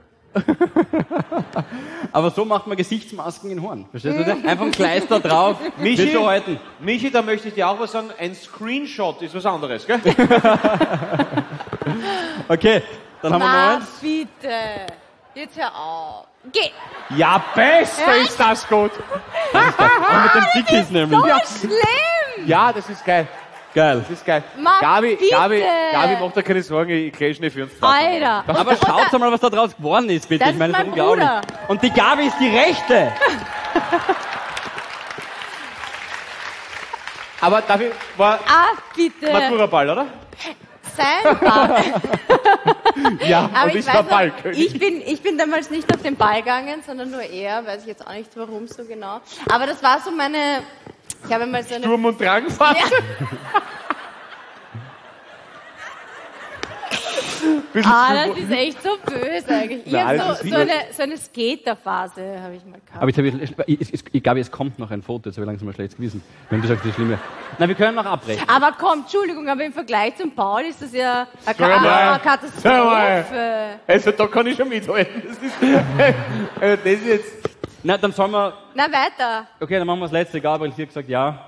aber so macht man Gesichtsmasken in Horn. Verstehst du das? Einfach ein Kleister drauf. Michi? Wird schon halten. Michi, da möchte ich dir auch was sagen. Ein Screenshot ist was anderes, gell? Okay, dann haben wir Na, noch eins. bitte. Jetzt hör auf. Geh. Ja, besser ist das gut. Und mit dem Dickies nämlich. So schlimm. Ja, das ist geil. Geil. Das ist geil. Mann, Gabi, bitte. Gabi, macht dir keine Sorgen, ich clash nicht für uns. Alter. Aber schaut mal, was da draus geworden ist, bitte. Das Ich meine, ist das ist mein unglaublich. Bruder. Und die Gabi ist die Rechte. Aber dafür war Ah, bitte. Matura-Ball, oder? Sein Ball. Ja, Aber und ich ich weiß war noch, Ballkönig. ich bin damals nicht auf den Ball gegangen, sondern nur er, weiß ich jetzt auch nicht warum so genau. Aber das war so meine, ich habe mal so eine, Sturm- und Drangfahrt. das ist echt so böse eigentlich. Ich Nein, habe das ist so eine Skaterphase habe ich mal gehabt. Aber ich glaube, es kommt noch ein Foto, jetzt habe ich langsam mal schlechtes Gewissen. Wenn du sagst, das ist schlimm. Na, wir können noch abbrechen. Aber komm, Entschuldigung, aber im Vergleich zum Paul ist das ja eine mal. eine Katastrophe. Also da kann ich schon mithalten. Das ist jetzt... Na, dann sollen wir... Na weiter. Okay, dann machen wir das letzte. Gabriel hat gesagt, ja.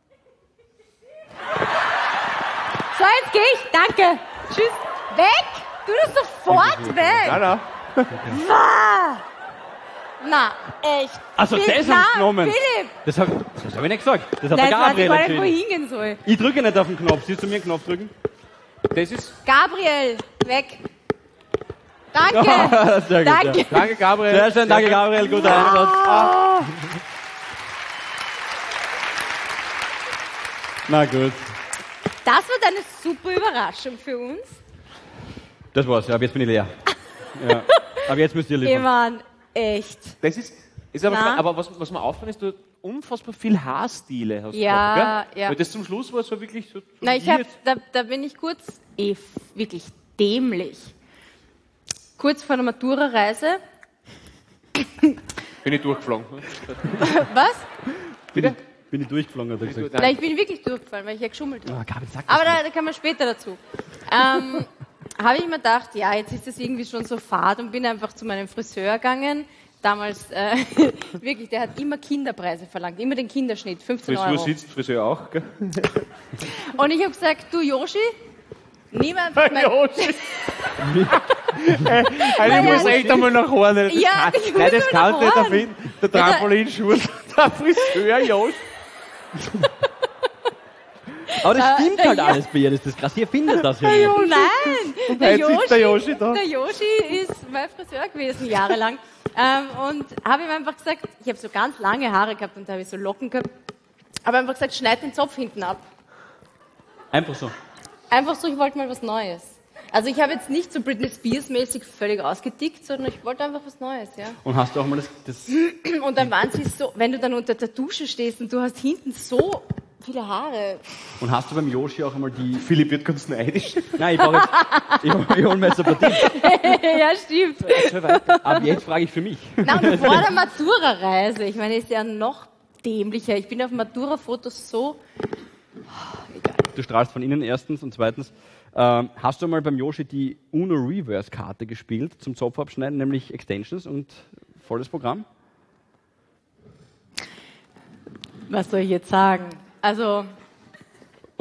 So, jetzt geh ich. Danke. Tschüss. Weg. Tu das sofort weg. Na. Na, echt. Also, das haben sie Na, genommen. Philipp. Das hab ich nicht gesagt. Das hat der Nein, ich weiß Gabriel gar nicht, wo entschieden. ich hingehen soll. Ich drücke nicht auf den Knopf. Siehst du mir einen Knopf drücken? Das ist... Gabriel, weg. Danke. Sehr gut. Danke. Ja. Danke, Gabriel. Sehr schön, danke Gabriel. Guter Einsatz. Na gut. Das wird eine super Überraschung für uns. Das war's, ja, aber jetzt bin ich leer. Ja. Aber jetzt müsst ihr liefern. Eman, echt. Das ist aber, Na? aber was mir auffällt, ist, du unfassbar viel Haarstile hast Ja, gehabt, gell? ja. Weil das zum Schluss war so wirklich so Na, ich weird. hab, da bin ich kurz, wirklich dämlich. Kurz vor der Matura-Reise. Bin ich durchgeflogen. Was? Bitte? Bin ich durchgeflogen, hat er gesagt. Nein, ich bin wirklich durchgefallen, weil ich ja geschummelt habe. Ah, Gabi, sag das Aber nicht. da kann man später dazu. Habe ich mir gedacht, ja, jetzt ist das irgendwie schon so fad und bin einfach zu meinem Friseur gegangen. Damals, wirklich, der hat immer Kinderpreise verlangt, immer den Kinderschnitt, 15 Frisur Euro. sitzt, Friseur auch, gell? Und ich habe gesagt, du Yoshi, nimm einfach mein... Joshi. Also ich muss echt einmal nach vorne. Das Ja, kann, ich nein, muss das mal kann nach nicht vorne. erfinden. Der Trampolinschuh, der Friseur, Josch. Aber das stimmt halt ja. alles bei ihr, das ist das krass. Ihr findet das ja nicht. Nein, Jetzt sitzt der Yoshi da. Der Yoshi ist mein Friseur gewesen, jahrelang. Und habe ihm einfach gesagt, ich habe so ganz lange Haare gehabt und da habe ich so Locken gehabt. Habe einfach gesagt, schneid den Zopf hinten ab. Einfach so. Einfach so, ich wollte mal was Neues. Also ich habe jetzt nicht so Britney Spears-mäßig völlig ausgedickt, sondern ich wollte einfach was Neues, ja. Und hast du auch mal das Und dann waren sie so, wenn du dann unter der Dusche stehst und du hast hinten so viele Haare. und hast du beim Yoshi auch einmal die... Philipp wird ganz neidisch. Nein, ich brauche jetzt... Ich hole mir jetzt ein paar Tipps. Ja, stimmt. Aber jetzt frage ich für mich. Na, und vor der Matura-Reise, ich meine, ist ja noch dämlicher. Ich bin auf Matura-Fotos so... Du strahlst von innen erstens und zweitens. Hast du mal beim Yoshi die Uno Reverse-Karte gespielt zum Zopfabschneiden, nämlich Extensions und volles Programm? Was soll ich jetzt sagen? Also,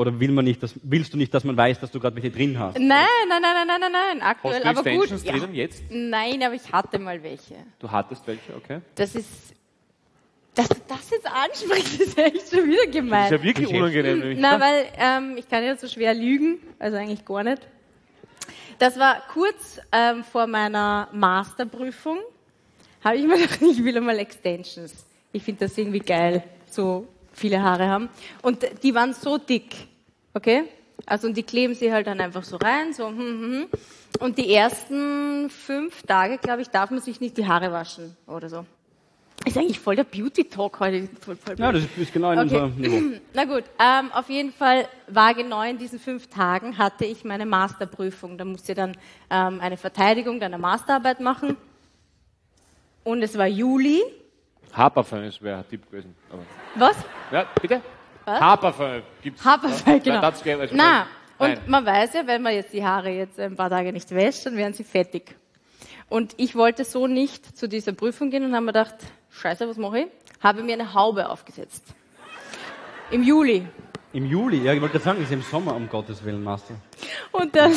Oder willst du nicht, dass man weiß, dass du gerade welche drin hast? Nein, aktuell, Hast du aber gut. Extensions drinnen jetzt? Nein, aber ich hatte mal welche. Du hattest welche, okay. Das ist, dass du das jetzt ansprichst, ist echt schon wieder gemein. Das ist ja wirklich unangenehm. Nämlich. Na, weil ich kann ja so schwer lügen, also eigentlich gar nicht. Das war kurz vor meiner Masterprüfung, habe ich mir gedacht, ich will einmal Extensions. Ich finde das irgendwie geil, so viele Haare haben. Und die waren so dick, okay? Also und die kleben sie halt dann einfach so rein, so Und die ersten 5 Tage, glaube ich, darf man sich nicht die Haare waschen oder so. Ist eigentlich voll der Beauty-Talk heute. Voll Ja, das ist genau in unserem Niveau. Na gut, auf jeden Fall war genau in diesen 5 Tagen hatte ich meine Masterprüfung. Da musste ich dann eine Verteidigung deiner Masterarbeit machen. Und es war Juli. Haferföhn wäre ein Tipp gewesen. Aber Was? ja, bitte? Was? Haferföhn gibt's. Haferfall, genau. Nein, das geht also Na, nein. und man weiß ja, wenn man jetzt die Haare jetzt ein paar Tage nicht wäscht, dann werden sie fettig. Und ich wollte so nicht zu dieser Prüfung gehen und habe mir gedacht, scheiße, was mache ich? Habe mir eine Haube aufgesetzt. Im Juli. Im Juli? Ja, ich wollte sagen, ist im Sommer, um Gottes Willen, Master. Und dann,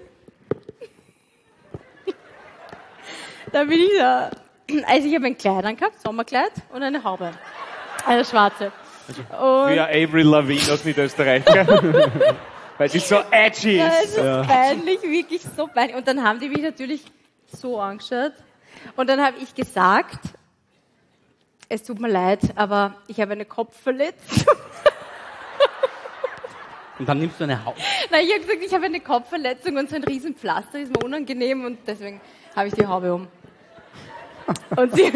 da bin ich da. Also ich habe ein Kleid angehabt, Sommerkleid und eine Haube. Eine schwarze. Und Wie Avril Lavigne aus Niederösterreich. Gell? Weil sie so edgy das ist. ist peinlich, wirklich so peinlich. Und dann haben die mich natürlich so angeschaut. Und dann habe ich gesagt, es tut mir leid, aber ich habe eine Kopfverletzung. Und dann nimmst du eine Haube. Nein, ich habe gesagt, ich habe eine Kopfverletzung und so ein Riesenpflaster ist mir unangenehm und deswegen habe ich die Haube um. Und sie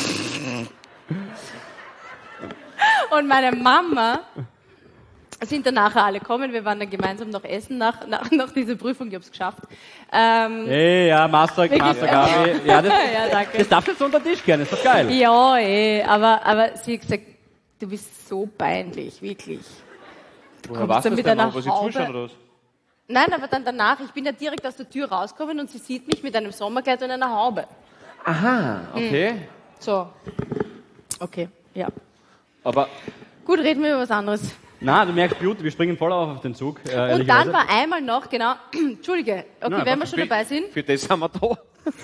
und meine Mama sind dann nachher alle gekommen. Wir waren dann gemeinsam noch essen nach dieser Prüfung. Ich habe es geschafft. Hey, ja, Master Gabi. Ja, das, Ja, danke. das darfst du jetzt unter den Tisch gerne, ist doch geil. Ja, aber sie hat gesagt, du bist so peinlich, wirklich. Woher warst du dann das mit denn einer noch? Was sie Haube- zuschauen oder was? Nein, aber dann danach, ich bin ja direkt aus der Tür rausgekommen und sie sieht mich mit einem Sommerkleid und einer Haube. Aha, okay. So. Okay, ja. Aber Gut, reden wir über was anderes. Na, du merkst Beauty, wir springen voll auf den Zug. Und ehrlicherweise. dann war einmal noch, genau, Entschuldige, okay, Nein, wenn wir schon dabei sind, für das haben wir da.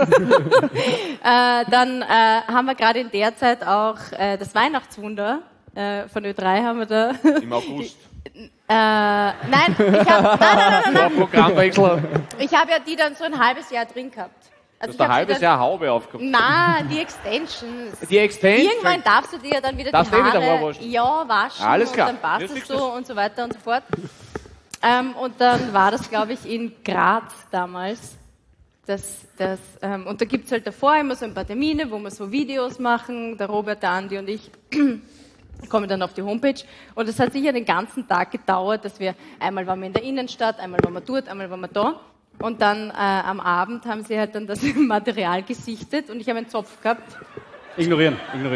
dann haben wir gerade in der Zeit auch das Weihnachtswunder von Ö3 haben wir da. Im August. Nein, nein. Programmwechsel. Ich habe ja die dann so ein halbes Jahr drin gehabt. Du Also hast ein halbes Jahr Haube aufgehabt. Nein, die Extensions. Die Extension. Irgendwann darfst du dir ja dann wieder Darfst die du wieder Haare waschen? waschen Alles klar. und dann passt Ja, es siehst so und so weiter und so fort. Und dann war das, glaube ich, in Graz damals. Und da gibt es halt davor immer so ein paar Termine, wo wir so Videos machen, der Robert, der Andi und ich kommen dann auf die Homepage. Und es hat sicher den ganzen Tag gedauert, dass wir, einmal waren wir in der Innenstadt, einmal waren wir dort, einmal waren wir da. Und dann am Abend haben sie halt dann das Material gesichtet und ich habe einen Zopf gehabt. Ignorieren.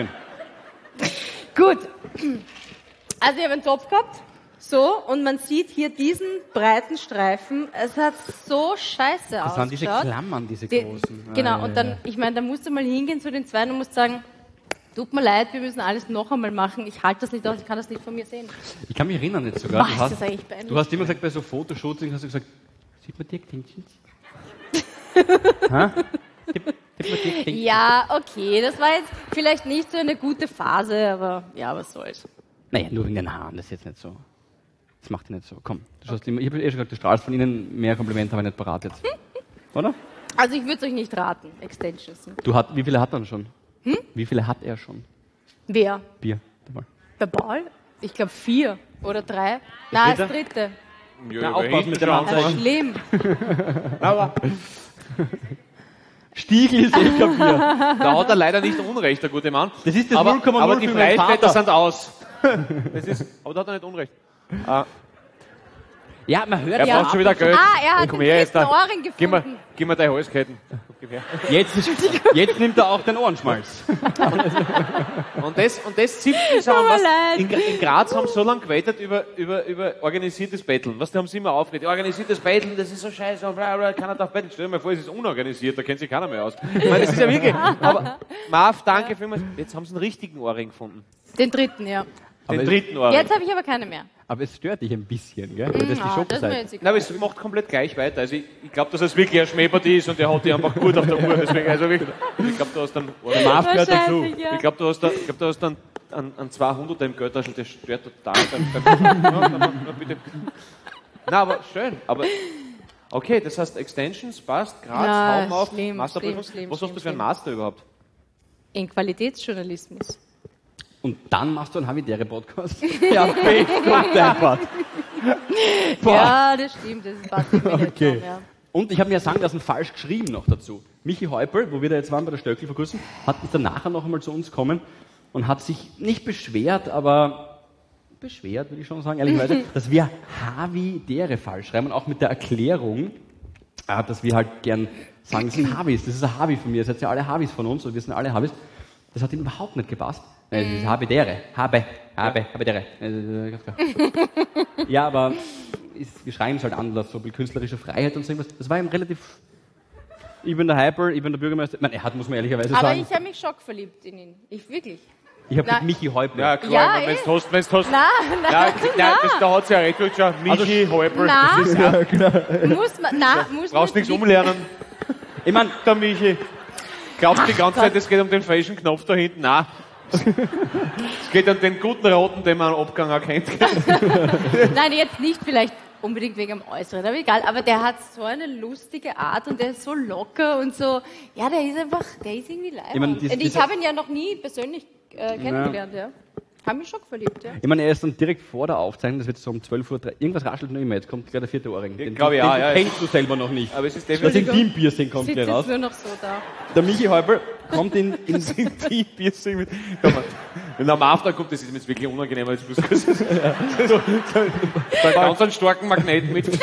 Gut. Also ich habe einen Zopf gehabt, so, und man sieht hier diesen breiten Streifen. Es hat so scheiße Das waren diese ausgeschaut. Klammern, diese Die- großen. Genau, und dann, ich meine, da musst du mal hingehen zu den zwei und musst sagen, tut mir leid, wir müssen alles noch einmal machen. Ich halte das nicht aus, ich kann das nicht von mir sehen. Ich kann mich erinnern jetzt sogar. Boah, ist das eigentlich peinlich. Du hast immer gesagt, bei so Fotoshootings hast du gesagt, sieht man die Extensions? Sieht man die Extensions? Ja, okay, das war jetzt vielleicht nicht so eine gute Phase, aber ja, was soll's. Naja, nur wegen den Haaren, das ist jetzt nicht so. Das macht ihr nicht so. Komm, du schaust immer, ich habe schon gesagt, du strahlst von ihnen mehr Komplimente, habe ich nicht parat jetzt. Oder? Also ich würde es euch nicht raten, Extensions. Wie viele hat er schon? Wie viele hat er schon? Wer? Bier. Mal. Der Paul? Ich glaube 4 oder 3. Nein, das dritte. Ja, aufpassen mit dem Anzeigen. Schlimm. Aber Stiegel ist eh kein Bier. da hat er leider nicht Unrecht, der gute Mann. Das ist das aber, 0,0 aber die für meinen Freistädter Vater. sind aus. Aber da hat er nicht Unrecht. Ja, man hört Er ja. braucht schon wieder Geld. Ah, er hat Komm den her, jetzt dritten da. Ohrring Gib gefunden. mir deine Halsketten. Gib her. Jetzt nimmt er auch den Ohrenschmalz. Und das zieht mich an. mir Was, leid. in Graz haben sie so lange gewettet über organisiertes Betteln. Was, die haben sie immer aufgeregt. Organisiertes Betteln, das ist so scheiße, bla, bla, keiner darf betteln. Stell dir mal vor, es ist unorganisiert, da kennt sich keiner mehr aus. Ich meine, das ist ja wirklich. Aber Marv, danke vielmals. Jetzt haben sie einen richtigen Ohrring gefunden. Den dritten, ja. Den dritten Ohrring. Jetzt habe ich aber keine mehr. Aber es stört dich ein bisschen, gell? Weil das die das ist mir Schokoseite. jetzt egal. Nein, aber es macht komplett gleich weiter. Also ich glaube, dass es wirklich ein Schmähpartie ist und der hat die einfach gut auf der Uhr. Deswegen, also wirklich, ich glaube, du hast dann... Der Marv gehört dazu. Wahrscheinlich, ja. Ich glaube, du hast dann an 200er im Geldtaschel, das stört total. Na, bitte. Na, aber schön. Aber okay, das heißt Extensions, passt, Graz, Ja, Hauben auf, schlimm, Masterprüfung. schlimm, Was hast du für schlimm. einen Master überhaupt? In Qualitätsjournalismus. Und dann machst du einen Havidere-Podcast. Ja, Gott, deppert. Ja, das stimmt, das passt mir nicht Okay. schon, ja. Und ich habe mir sagen lassen, falsch geschrieben noch dazu. Michi Häupl, wo wir da jetzt waren bei der Stöckl vor kurzem, ist dann nachher noch einmal zu uns gekommen und hat sich nicht beschwert, aber beschwert, würde ich schon sagen, ehrlicherweise, dass wir Havidere falsch schreiben und auch mit der Erklärung, dass wir halt gern sagen, das sind Havis, das ist ein Havi von mir, ihr seid ja alle Havis von uns und wir sind alle Havis. Das hat ihm überhaupt nicht gepasst. Nein, das ist Havidere. Havidere. Ganz klar. Ja, aber wir schreiben es halt anders, so viel künstlerische Freiheit und so irgendwas. Das war ihm relativ... Ich bin der Hyper, ich bin der Bürgermeister. Ich meine, er hat, muss man ehrlicherweise Aber sagen. ich habe mich schockverliebt in ihn. Ich wirklich. Ich habe Nein. mit Michi Häupl. Ja, klar, Ja, wenn eh. du hast. Nein, Nein, da hat sie ja recht gut geschaut. Michi, Häupl. Das ist ja, muss man, muss brauchst man nichts umlernen. Ich meine, Der Michi. Glaubst die ganze Zeit, es geht um den falschen Knopf da hinten? Nein. Es geht um den guten Roten, den man am Abgang erkennt. Nein, jetzt nicht vielleicht unbedingt wegen dem Äußeren, aber egal. Aber der hat so eine lustige Art und der ist so locker und so. Ja, der ist irgendwie leibend. Ich meine, Und ich habe ihn ja noch nie persönlich kennengelernt, ja. Habe mich schon verliebt, ja. ich meine, er ist dann direkt vor der Aufzeichnung, das wird so um 12:03 Uhr, irgendwas raschelt noch immer, jetzt kommt gleich der 4. Ohrring. Den, glaub ich den auch, du ja. kennst du selber noch nicht. Aber es ist Das definitiv... Intimpiercing kommt Sitzt gleich jetzt raus. nur noch so da. Der Michi Häupl kommt in Intimpiercing mit... Wenn am After kommt, das ist mir jetzt wirklich unangenehm, weil ich muss so einen ganz einen starken Magneten mit.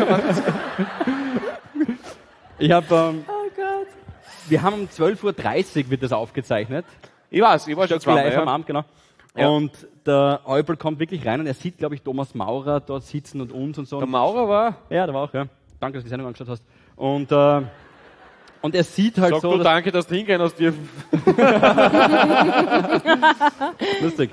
Ich habe, Oh Gott. wir haben um 12:30 Uhr wird das aufgezeichnet. Ich war schon Live zweimal, am ja. Abend, genau. Ja. Und der Häupl kommt wirklich rein und er sieht, glaube ich, Thomas Maurer dort sitzen und uns und so. Der Maurer war... Ja, der war auch, ja. Danke, dass du die Sendung angeschaut hast. Und er sieht halt Sag so, du dass, danke, dass du hingehen hast dürfen. lustig.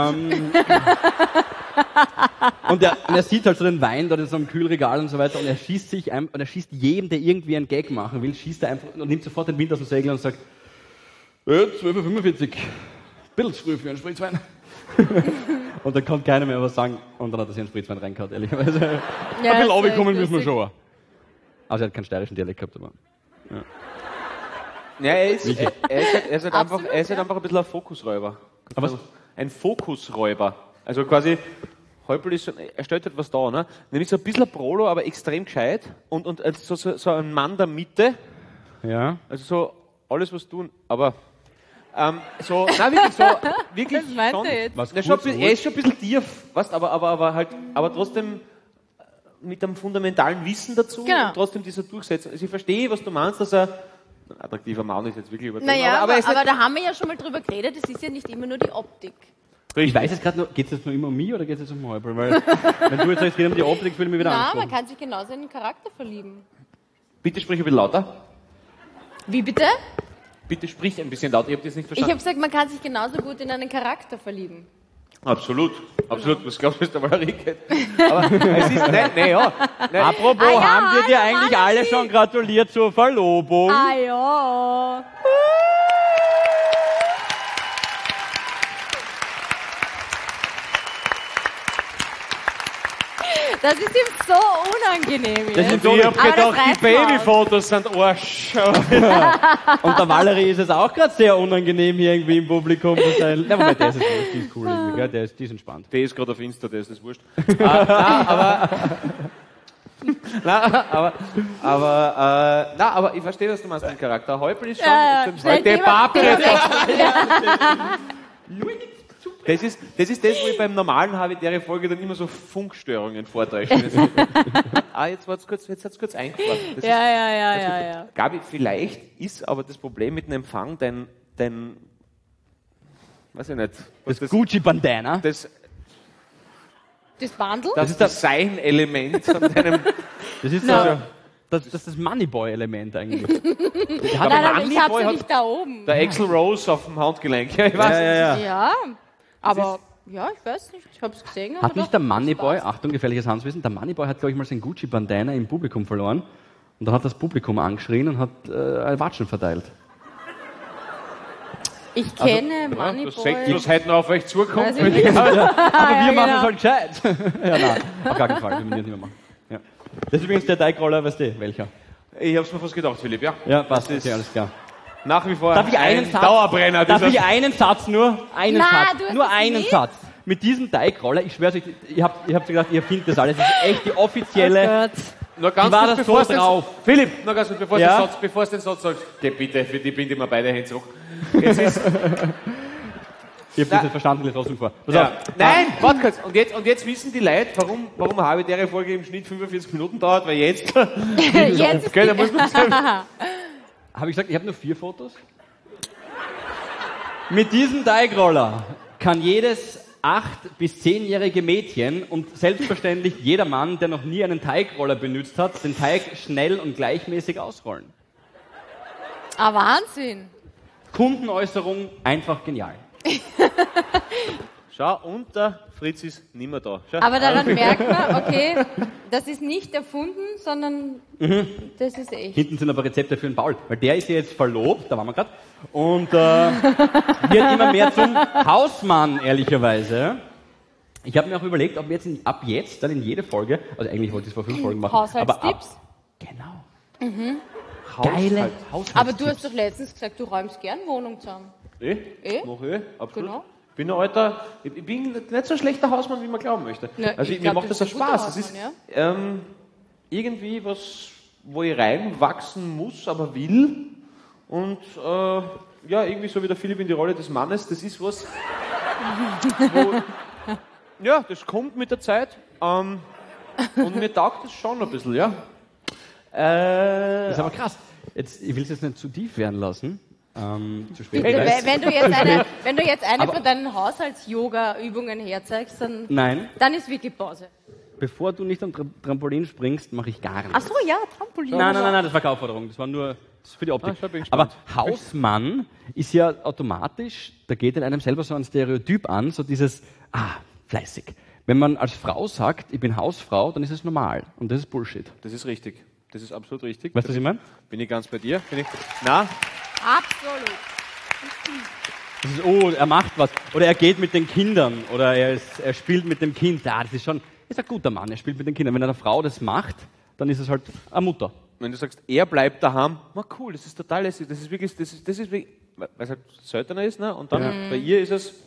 Und er sieht halt so den Wein dort in so einem Kühlregal und so weiter und er schießt jedem, der irgendwie einen Gag machen will, schießt er einfach und nimmt sofort den Wind aus dem Segel und sagt, 12:45 Uhr, bisschen zu früh für einen Spritzwein. Und dann kann keiner mehr was sagen und dann hat er sich einen Spritzwein reingehauen, ehrlicherweise. Ja, Ein bisschen runterkommen das ist müssen wir schon. Also er hat keinen steirischen Dialekt gehabt, aber... Ja, er ist halt einfach ein bisschen ein Fokusräuber. Aber was? Ein Fokusräuber. Also quasi, Häupl ist, er stellt etwas da, ne? Nämlich so ein bisschen ein Prolo, aber extrem gescheit und so ein Mann der Mitte, Ja. also so alles was tun, aber wirklich Was meint schon, er jetzt? Was na, schon, kurz, er ist schon ein bisschen tief, weißt, aber trotzdem mit einem fundamentalen Wissen dazu Genau. und trotzdem dieser Durchsetzung. Also ich verstehe, was du meinst, dass er ein attraktiver Mann ist jetzt wirklich übertrieben. Naja, aber, er ist aber nicht, da haben wir ja schon mal drüber geredet, es ist ja nicht immer nur die Optik. Ich weiß jetzt gerade noch, geht es jetzt nur immer um mich oder geht es jetzt um Häupl? Weil, wenn du jetzt sagst, es geht um die Optik, fühle ich mich wieder Na, man angesprochen. kann sich genauso in den Charakter verlieben. Bitte sprich ein bisschen lauter. Wie bitte? Bitte sprich ein bisschen lauter. Ich habe das nicht Ich verstanden. habe gesagt, man kann sich genauso gut in einen Charakter verlieben. Absolut. Was glaubst du, ist der Valerie geht? Aber es ist, ja. Apropos, Ah ja, haben wir dir hallo, eigentlich Mann, alle Sie. schon gratuliert zur Verlobung? Ah ja. Das ist ihm so unangenehm Das jetzt. ist so Ich hab Aber das gedacht, die reißt man aus. Babyfotos sind Arsch. Und der Valerie ist es auch gerade sehr unangenehm, hier irgendwie im Publikum zu sein. Ja, wobei, der ist jetzt wurscht, die ist cool, irgendwie, gell? Die ist entspannt. Der ist gerade auf Insta, der ist das wurscht. Aber ich verstehe, was du meinst mit dem Charakter. Häupl ist schon schnell heute Thema Das ist das, wo ich beim normalen Havidere-Folge dann immer so Funkstörungen vortäusche. Jetzt hat's kurz eingefahren. Das ist- Ja. Gabi, vielleicht ist aber das Problem mit dem Empfang dein weiß ich nicht, was Das Gucci-Bandana. das Das Bandel? Design-Element von deinem... Das ist das ist das Moneyboy-Element eigentlich. Der hat Nein, Manni ich hab's Boy ja hat- nicht da oben. Der Axl Rose auf dem Handgelenk. Ja, ich weiß. ja. Ja, aber Ja, ich weiß nicht, ich habe es gesehen. Hat nicht der Moneyboy, Achtung, gefährliches Handwissen, der Moneyboy hat, glaube ich, mal sein Gucci-Bandana im Publikum verloren und dann hat das Publikum angeschrien und hat Watschen verteilt. Ich kenne Moneyboy. Das Sekt, was heute noch auf euch zukommt. Weiß ich nicht. Aber wir machen es genau. halt gescheit. Ja, nein, auf gar keinen Fall, wir müssen das nicht mehr machen. Ja. Das ist übrigens der Teigroller, weißt du, welcher? Ich hab's mir fast gedacht, Philipp, ja. Ja, passt, okay, alles klar. Nach wie vor Darf ich einen Satz? Dauerbrenner. Darf ich einen Satz nur? Einen Na, Satz. du hast Nur es einen nicht. Satz. Mit diesem Teigroller, ich schwör's euch, ihr habt gedacht, ihr findet das alles. Das ist echt die offizielle. Nur ganz Die war kurz, das bevor so es drauf. Philipp, nur ganz kurz, bevor Ja? es den Satz sagt, geh bitte, für die binde ich mir beide Hände zurück. Jetzt ist, Ich hab das nicht verstanden, ich trotzdem vor. Pass ja. auf. Nein, warte kurz. Und jetzt wissen die Leute, warum eine habitäre Folge im Schnitt 45 Minuten dauert, weil jetzt... Jetzt ist Okay, da muss man sagen. Habe ich gesagt, ich habe nur 4 Fotos? Mit diesem Teigroller kann jedes 8- bis 10-jährige Mädchen und selbstverständlich jeder Mann, der noch nie einen Teigroller benutzt hat, den Teig schnell und gleichmäßig ausrollen. Ah, Wahnsinn. Kundenäußerung einfach genial. Schau, und der Fritz ist nicht mehr da. Schau. Aber daran merkt man, okay, das ist nicht erfunden, sondern das ist echt. Hinten sind aber Rezepte für den Paul, weil der ist ja jetzt verlobt, da waren wir gerade, und wird immer mehr zum Hausmann, ehrlicherweise. Ich habe mir auch überlegt, ob wir jetzt ab jetzt dann in jede Folge, also eigentlich wollte ich es vor 5 Folgen machen, Haushaltstipps? Genau. Geile Haushaltstipps. Aber du hast doch letztens gesagt, du räumst gern Wohnung zusammen. Eh? Eh? Mach eh, absolut. Genau. Bin ein alter, ich bin nicht so ein schlechter Hausmann, wie man glauben möchte. Ja, Also ich mir glaub, macht du das auch bist ein guter Spaß. Das ist Hausmann, irgendwie was, wo ich reinwachsen muss, aber will. Und ja, irgendwie so wie der Philipp in die Rolle des Mannes, das ist was, wo, ja, das kommt mit der Zeit. Und mir taugt das schon ein bisschen, ja. Das ist aber krass. Jetzt, ich will es jetzt nicht zu tief werden lassen. Zu spät. Bitte, vielleicht. wenn du jetzt eine von deinen Haushalts-Yoga-Übungen herzeigst, Nein, dann ist wirklich Pause. bevor du nicht am Trampolin springst, mache ich gar nichts. Ach so, ja, Trampolin. Nein, das war keine Aufforderung. Das war nur das ist für die Optik. schau, bin Aber gespannt. Hausmann ist ja automatisch, da geht in einem selber so ein Stereotyp an, so dieses, fleißig. Wenn man als Frau sagt, ich bin Hausfrau, dann ist es normal. Und das ist Bullshit. Das ist richtig. Das ist absolut richtig. Weißt du, was ich meine? Bin ich ganz bei dir? Na, Absolut. Das ist, oh, er macht was. Oder er geht mit den Kindern. Oder er spielt mit dem Kind. Ja, das ist ein guter Mann, er spielt mit den Kindern. Wenn eine Frau das macht, dann ist es halt eine Mutter. wenn du sagst, er bleibt daheim, na cool, das ist total lässig, das ist wirklich, weil es halt seltener ist, ne? Und dann bei ihr ist es,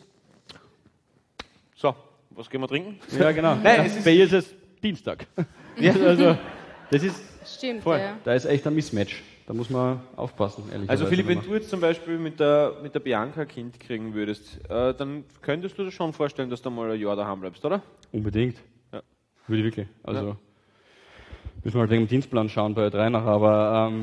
so, was gehen wir trinken? Ja, genau. Nein, es ist- bei ihr ist es Dienstag. Ja. Also, das ist, Stimmt, Voll. ja. da ist echt ein Mismatch. Da muss man aufpassen, ehrlich Also gesagt. Philipp, wenn du jetzt zum Beispiel mit der Bianca ein Kind kriegen würdest, dann könntest du dir schon vorstellen, dass du mal ein Jahr daheim bleibst, oder? Unbedingt. Ja. Würde ich wirklich. Also, müssen wir halt wegen dem Dienstplan schauen bei Ö3 noch, aber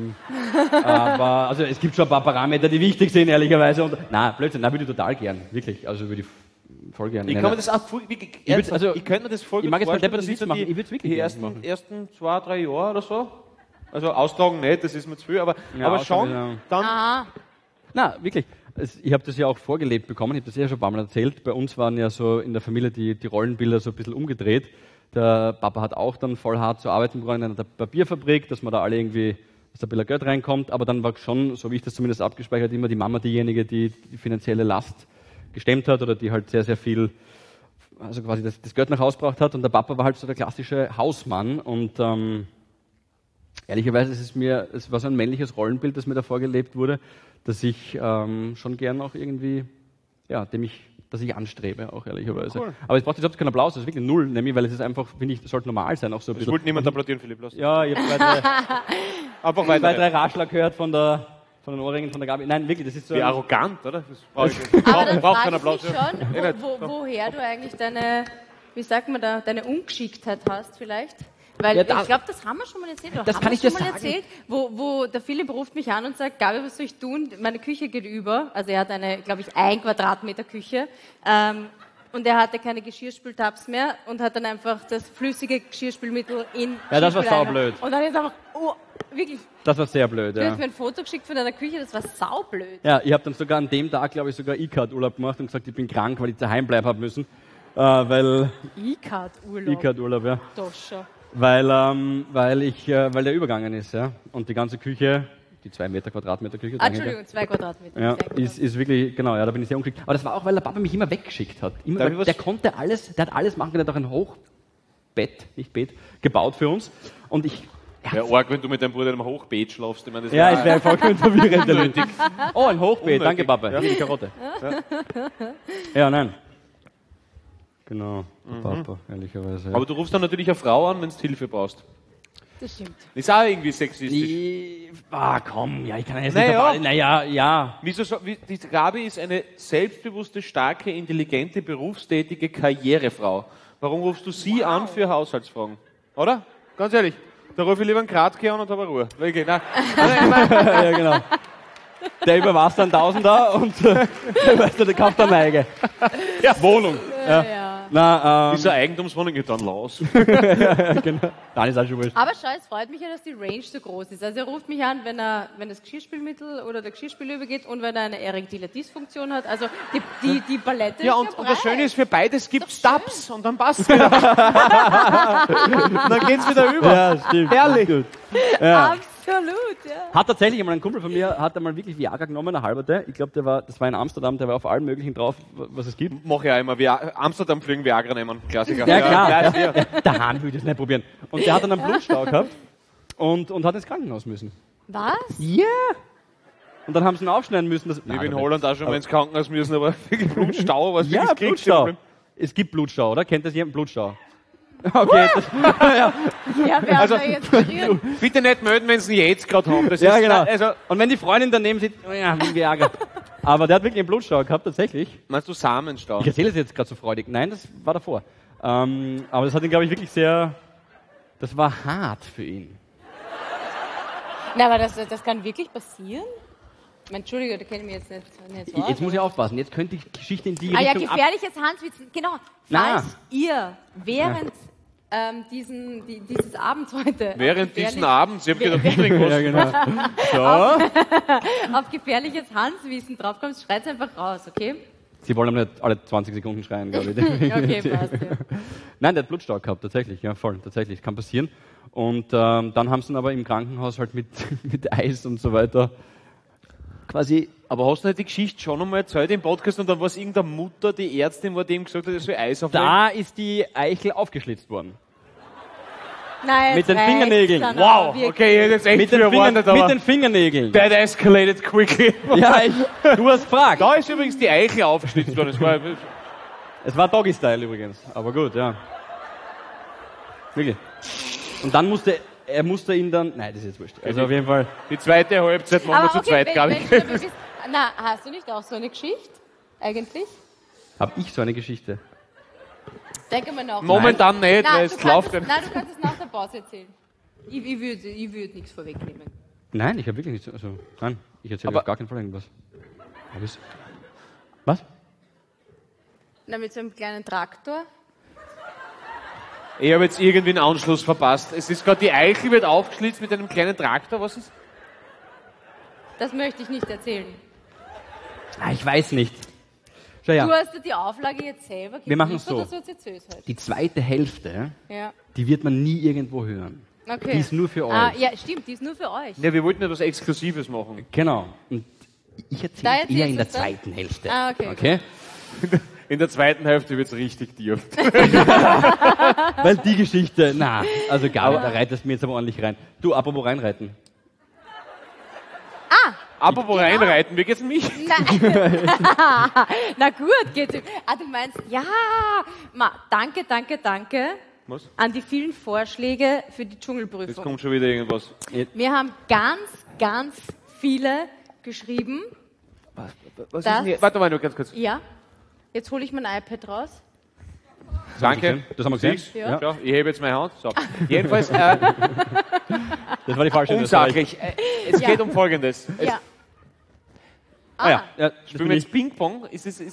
also es gibt schon ein paar Parameter, die wichtig sind, ehrlicherweise. Und, nein, Blödsinn, nein, würde ich total gern. Wirklich. Also würde ich voll gern. Ich Nein, kann mir nein. das auch voll, wirklich, Ich würd's- also, ich könnte mir das voll ich gut mag jetzt mal vorstellen, depperten das ist Witz machen, ich würd's wirklich die gerne machen. ersten 2-3 Jahre oder so. Also austragen nicht, das ist mir zu viel, aber, Ja, aber austragen, schon ja. dann. Aha. Na, wirklich. Ich habe das ja auch vorgelebt bekommen, ich habe das ja schon ein paar Mal erzählt. Bei uns waren ja so in der Familie die Rollenbilder so ein bisschen umgedreht. Der Papa hat auch dann voll hart zu arbeiten begonnen in einer Papierfabrik, dass man da alle irgendwie, dass da ein bisschen Geld reinkommt. Aber dann war schon, so wie ich das zumindest abgespeichert, immer die Mama diejenige, die die finanzielle Last gestemmt hat oder die halt sehr, sehr viel, also quasi das Geld nach Hause gebracht hat. Und der Papa war halt so der klassische Hausmann. Und ehrlicherweise es war so ein männliches Rollenbild, das mir da vorgelebt wurde, dass ich schon gern auch irgendwie, ja, dass ich anstrebe, auch ehrlicherweise. Cool. Aber es braucht jetzt keinen Applaus, das ist wirklich null, nämlich, weil es ist einfach, finde ich, das sollte normal sein, auch so ein Das bisschen. wollte niemand applaudieren, Philipp, lass. Ja, ich habe Einfach zwei, weiter. drei Raschler gehört von den Ohrringen von der Gabi. Nein, wirklich, das ist so. Wie ein- arrogant, oder? Das brauche ich nicht. Aber dann Braucht frage keinen ich mich Applaus. schon, Ja. woher du eigentlich deine, wie sagt man da, deine Ungeschicktheit hast vielleicht. Weil Ja, ich glaube, das haben wir schon mal erzählt. Oder Das haben kann wir ich dir schon mal sagen. erzählt, wo der Philipp ruft mich an und sagt, Gabi, was soll ich tun? Meine Küche geht über. Also er hat eine, glaube ich, 1 Quadratmeter Küche. Und er hatte keine Geschirrspültabs mehr und hat dann einfach das flüssige Geschirrspülmittel in Ja, das war Geschirrspüleimer. saublöd. Und dann ist einfach, oh, wirklich, Das war sehr blöd, du ja. hast mir ein Foto geschickt von deiner Küche, das war saublöd. Ja, ich habe dann sogar an dem Tag, glaube ich, sogar E-Card-Urlaub gemacht und gesagt, ich bin krank, weil ich daheim bleiben habe müssen. weil E-Card-Urlaub. E-Card-Urlaub, ja. Doch schon. Weil der übergangen ist, ja. Und die ganze Küche, die 2 Meter Quadratmeter Küche. Entschuldigung, 2 Quadratmeter. Ja, ist wirklich, genau, ja, da bin ich sehr unglücklich. Aber das war auch, weil der Papa mich immer weggeschickt hat. Der konnte alles, der hat alles machen können, der hat auch ein Hochbett, nicht Bett, gebaut für uns. Und ich... Ja, arg, wenn du mit deinem Bruder in einem Hochbeet schlafst. Ich meine, das Ja, es wäre vollkommen verwirrend. unnötig. Oh, ein Hochbeet, Unnötig. danke Papa. Ja. Die Karotte. Ja, nein. Genau, Papa, ehrlicherweise. Ja. Aber du rufst dann natürlich eine Frau an, wenn du Hilfe brauchst. Das stimmt. Das ist auch irgendwie sexistisch. Komm, ja, ich kann jetzt Naja. nicht... Naja, ja. Die Gabi ist eine selbstbewusste, starke, intelligente, berufstätige Karrierefrau. Warum rufst du sie an für Haushaltsfragen? Oder? Ganz ehrlich. Da rufe ich lieber einen Kratke an und habe Ruhe. Wirklich, nein. Ja, genau. Der überwarst dann Tausender und der kauft eine Neige. Ja, Wohnung. Ja. Na, Ist eine Eigentumswohnung, geht dann los. genau. Dann ist auch schon wurscht. Aber schau, es freut mich ja, dass die Range so groß ist. Also er ruft mich an, wenn das Geschirrspülmittel oder der Geschirrspüler übergeht und wenn er eine erektile Dysfunktion hat. Also die Palette Ja, ist und breit. das Schöne ist, für beides gibt Stabs und dann passt es wieder. Dann geht's wieder über. Ja, stimmt. Herrlich. Gut. Ja. Absolut, ja. Hat tatsächlich einmal ein Kumpel von mir, hat einmal wirklich Viagra genommen, eine halberte. Ich glaube, das war in Amsterdam, der war auf allem möglichen drauf, was es gibt. Mach ich auch immer. Amsterdam fliegen Viagra nehmen. Klassiker. Ja, klar. Ja. Daheim will ich das nicht probieren. Und der hat dann einen Blutstau gehabt und hat ins Krankenhaus müssen. Was? Ja. Und dann haben sie ihn aufschneiden müssen. Ich bin in Holland auch schon mal ins Krankenhaus müssen, aber wirklich Blutstau, was Ja, wirklich kriegst. Blutstau. Es gibt Blutstau, oder? Kennt das jemand? Blutstau. Okay. Ja, wir haben da jetzt berühren. Bitte nicht melden, wenn sie ihn jetzt gerade haben. Das Ja, ist, genau. Also, Und wenn die Freundin daneben sitzt, oh ja, wie Viagra. Aber der hat wirklich einen Blutstau gehabt, tatsächlich. meinst du Samenstau? Ich erzähle es jetzt gerade so freudig. Nein, das war davor. Aber das hat ihn, glaube ich, wirklich sehr... Das war hart für ihn. Na, aber das kann wirklich passieren? Entschuldige, da kenne ich mich jetzt nicht so aus. Jetzt muss ich aufpassen. Jetzt könnte die Geschichte in die Ah ja, Richtung gefährliches Handwissen. Genau. Na. Falls ihr während dieses Abends heute Während diesen Abends, ich habe gedacht, du trinkst was. Ja, genau. So. auf gefährliches Handwissen draufkommt, schreit nicht raus, okay? Sie wollen aber nicht alle 20 Sekunden schreien, glaube ich. Okay, passt, ja. Nein, der hat Blutstau gehabt, tatsächlich. Ja, voll, tatsächlich. Kann passieren. Und dann haben sie ihn aber im Krankenhaus halt mit Eis und so weiter quasi... Aber hast du nicht die Geschichte schon einmal erzählt im Podcast und dann war es irgendeine Mutter, die Ärztin, war dem gesagt hat, er soll Eis auflegen? Da ist die Eichel aufgeschlitzt worden. Nein, Mit den reicht's Fingernägeln. dann Wow, auch wirklich. okay, ich hätte jetzt echt Mit viel den, erwartet, aber mit den Fingernägeln. that escalated quickly. Ja, du hast gefragt. Da ist übrigens die Eichel aufgeschnitzt worden. Das war, Es war Doggy-Style übrigens, aber gut, ja. Wirklich. Und dann musste ihn dann... Nein, das ist jetzt wurscht. Also auf jeden Fall... die zweite Halbzeit machen wir Aber zu okay, zweit, glaube wenn ich. du dabei bist, na, hast du nicht auch so eine Geschichte? Eigentlich? Hab ich so eine Geschichte? Denke mal nach. Momentan nicht, weil es läuft. Nein, du kannst es nach der Pause erzählen. Ich würde nichts vorwegnehmen. Nein, ich habe wirklich nichts... Also, nein, ich erzähle Aber- auf gar keinen Fall irgendwas. Hab ich's? Was? Na, mit so einem kleinen Traktor. Ich habe jetzt irgendwie einen Anschluss verpasst. Es ist gerade, die Eichel wird aufgeschlitzt mit einem kleinen Traktor. Was ist? Das möchte ich nicht erzählen. Ah, ich weiß nicht. Schau Du ja, hast dir die Auflage jetzt selber Wir machen's geliefert, so. oder soll's jetzt halt? die zweite Hälfte, Ja. die wird man nie irgendwo hören. Okay. Die ist nur für euch. Ah, ja, stimmt, die ist nur für euch. Ja, wir wollten etwas Exklusives machen. Genau. Und ich Da erzähle erzählst eher in der du's dann? zweiten Hälfte. Ah, okay. Okay? In der zweiten Hälfte wird es richtig dürft. Weil die Geschichte, na, also gar nicht, da reitest du mir jetzt aber ordentlich rein. Du, apropos reinreiten. Apropos reinreiten, wie geht's mich? Nein. Na gut, geht's. Ah, du meinst, ja. Danke Was? an die vielen Vorschläge für die Jetzt Dschungelprüfung. kommt schon wieder irgendwas. Wir haben ganz viele geschrieben. Was Das- ist denn hier? Warte mal nur ganz kurz. Ja. Jetzt hole ich mein iPad raus. Danke. Das haben wir gesehen. Siehst? Ja. Ja, ich hebe jetzt meine Hand. So. Jedenfalls Das war die falsche unsachlich. Es Ja. geht um Folgendes. Ja. Ah ja, das Spielen bin wir ich. jetzt Ping-Pong?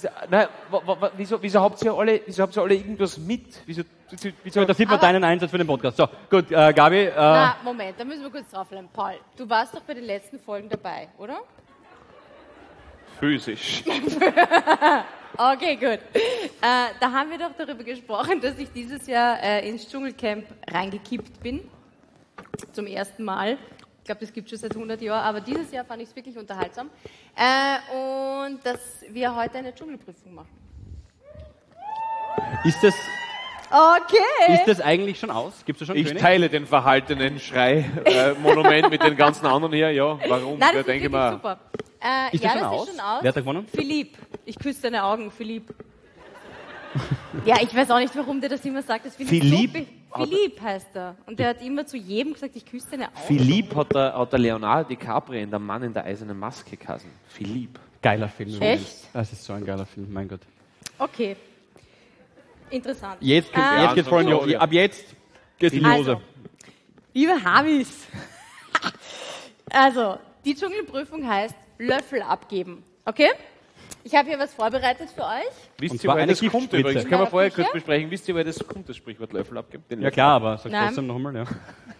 Wieso habt ihr alle irgendwas mit? Wieso, Da sieht man deinen Einsatz für den Podcast. So, gut, Gabi, Na, Moment, da müssen wir kurz draufbleiben. Paul, du warst doch bei den letzten Folgen dabei, oder? physisch. Okay, gut. Da haben wir doch darüber gesprochen, dass ich dieses Jahr ins Dschungelcamp reingekippt bin. Zum ersten Mal. Ich glaube, das gibt es schon seit 100 Jahren, aber dieses Jahr fand ich es wirklich unterhaltsam. Und dass wir heute eine Dschungelprüfung machen. Ist das eigentlich schon aus? Gibt's da schon Ich König? teile den verhaltenen Schrei-Monument mit den ganzen anderen hier. Ja, warum? Nein, Da das ist denke ich wirklich mal, super. Ist ja, das schon das aus? ist schon aus. Wer hat da gewonnen? Philipp. Ich küsse deine Augen, Philipp. Ja, ich weiß auch nicht, warum der das immer sagt. Das finde ich Philipp? So Philipp heißt er. Und der hat immer zu jedem gesagt, ich küsse deine Augen. Philipp hat der Leonardo DiCaprio in Der Mann in der eisernen Maske geheißen. Philipp. Geiler Film. Echt? übrigens. Das ist so ein geiler Film, mein Gott. Okay. Interessant. Jetzt geht's voll in die Hose. Ab jetzt geht's in die Hose. Also, liebe Havis. Also, die Dschungelprüfung heißt Löffel abgeben. Okay? Ich habe hier was vorbereitet für euch. Wisst Und ihr, zwar woher eine das kommt Giftspritze. übrigens? Können wir Ja, vorher sicher. kurz besprechen. Wisst ihr, woher das kommt, das Sprichwort Löffel abgeben? Den Ja Löffel. klar, aber sag Nein. trotzdem nochmal, ja.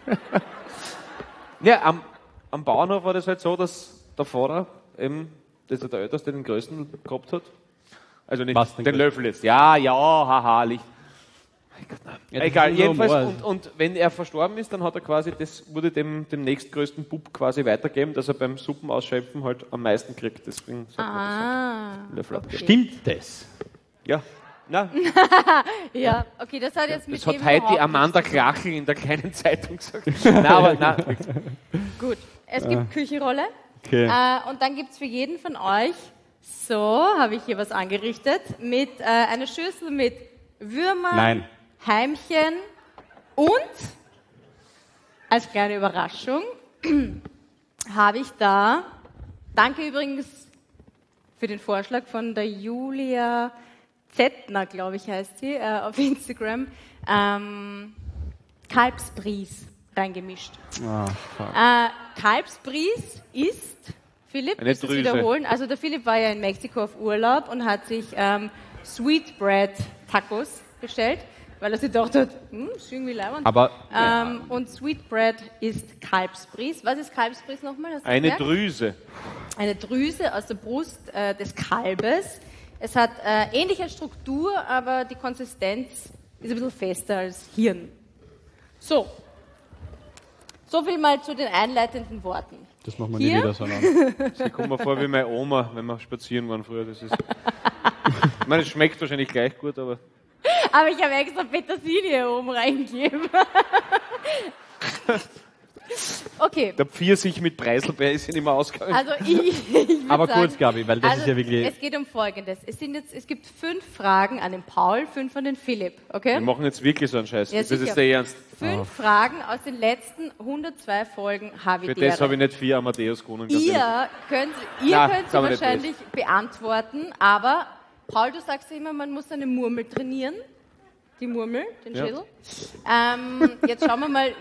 Ja, am Bauernhof war das halt so, dass der Vater eben, das ist der Älteste, den größten gehabt hat. Also nicht Was, den den Löffel jetzt. Ja, haha, Licht. Mein Gott, nein. Ja, das Egal, ist nur jedenfalls. Humor. Und wenn er verstorben ist, dann hat er quasi, das wurde dem nächstgrößten Bub quasi weitergeben, dass er beim Suppenausschöpfen halt am meisten kriegt. Deswegen sagt man das so. Löffel abgeben. Stimmt das? Ja. Na, Ja, okay, das hat jetzt mit das hat dem heute überhaupt die Amanda Krachel in der kleinen Zeitung gesagt. Nein, aber nein. nichts. Gut, es gibt Küchenrolle. Okay. Und dann gibt es für jeden von euch, so habe ich hier was angerichtet, mit einer Schüssel mit Würmern, Nein. Heimchen und als kleine Überraschung habe ich da, danke übrigens für den Vorschlag von der Julia Zettner, glaube ich heißt sie, auf Instagram, Kalbsbries reingemischt. Ah, fuck. Kalbsbries ist, Philipp, Eine willst du es Drüse. wiederholen? Also der Philipp war ja in Mexiko auf Urlaub und hat sich Sweetbread Tacos bestellt, weil er sich gedacht hat, ist irgendwie leibend. Aber Und Sweetbread ist Kalbsbries. Was ist Kalbsbries nochmal? Hast du Eine gemerkt? Drüse. Eine Drüse aus der Brust des Kalbes. Es hat ähnliche Struktur, aber die Konsistenz ist ein bisschen fester als Hirn. So viel mal zu den einleitenden Worten. das machen wir Hier? nie wieder so lang. Sie kommt mir vor wie meine Oma, wenn wir spazieren waren früher. Das ist ich meine, es schmeckt wahrscheinlich gleich gut, aber Aber ich habe extra Petersilie oben reingegeben. Okay, der Pfirsich mit Preiselbeer ist ja nicht mehr ausgegangen. also ich würd Aber sagen, kurz, Gabi, weil das also ist ja wirklich... es geht um Folgendes. Es gibt 5 Fragen an den Paul, 5 an den Philipp, okay? Wir machen jetzt wirklich so einen Scheiß. Ja, Das ist sicher. der Ernst. 5 Fragen aus den letzten 102 Folgen Für Havidere. das habe ich nicht 4 Amadeus gewonnen. ganz ehrlich. Ihr könnt Nein, sie kann man nicht wahrscheinlich beantworten, aber Paul, du sagst ja immer, man muss eine Murmel trainieren. Die Murmel, den Ja. Schädel. Jetzt schauen wir mal,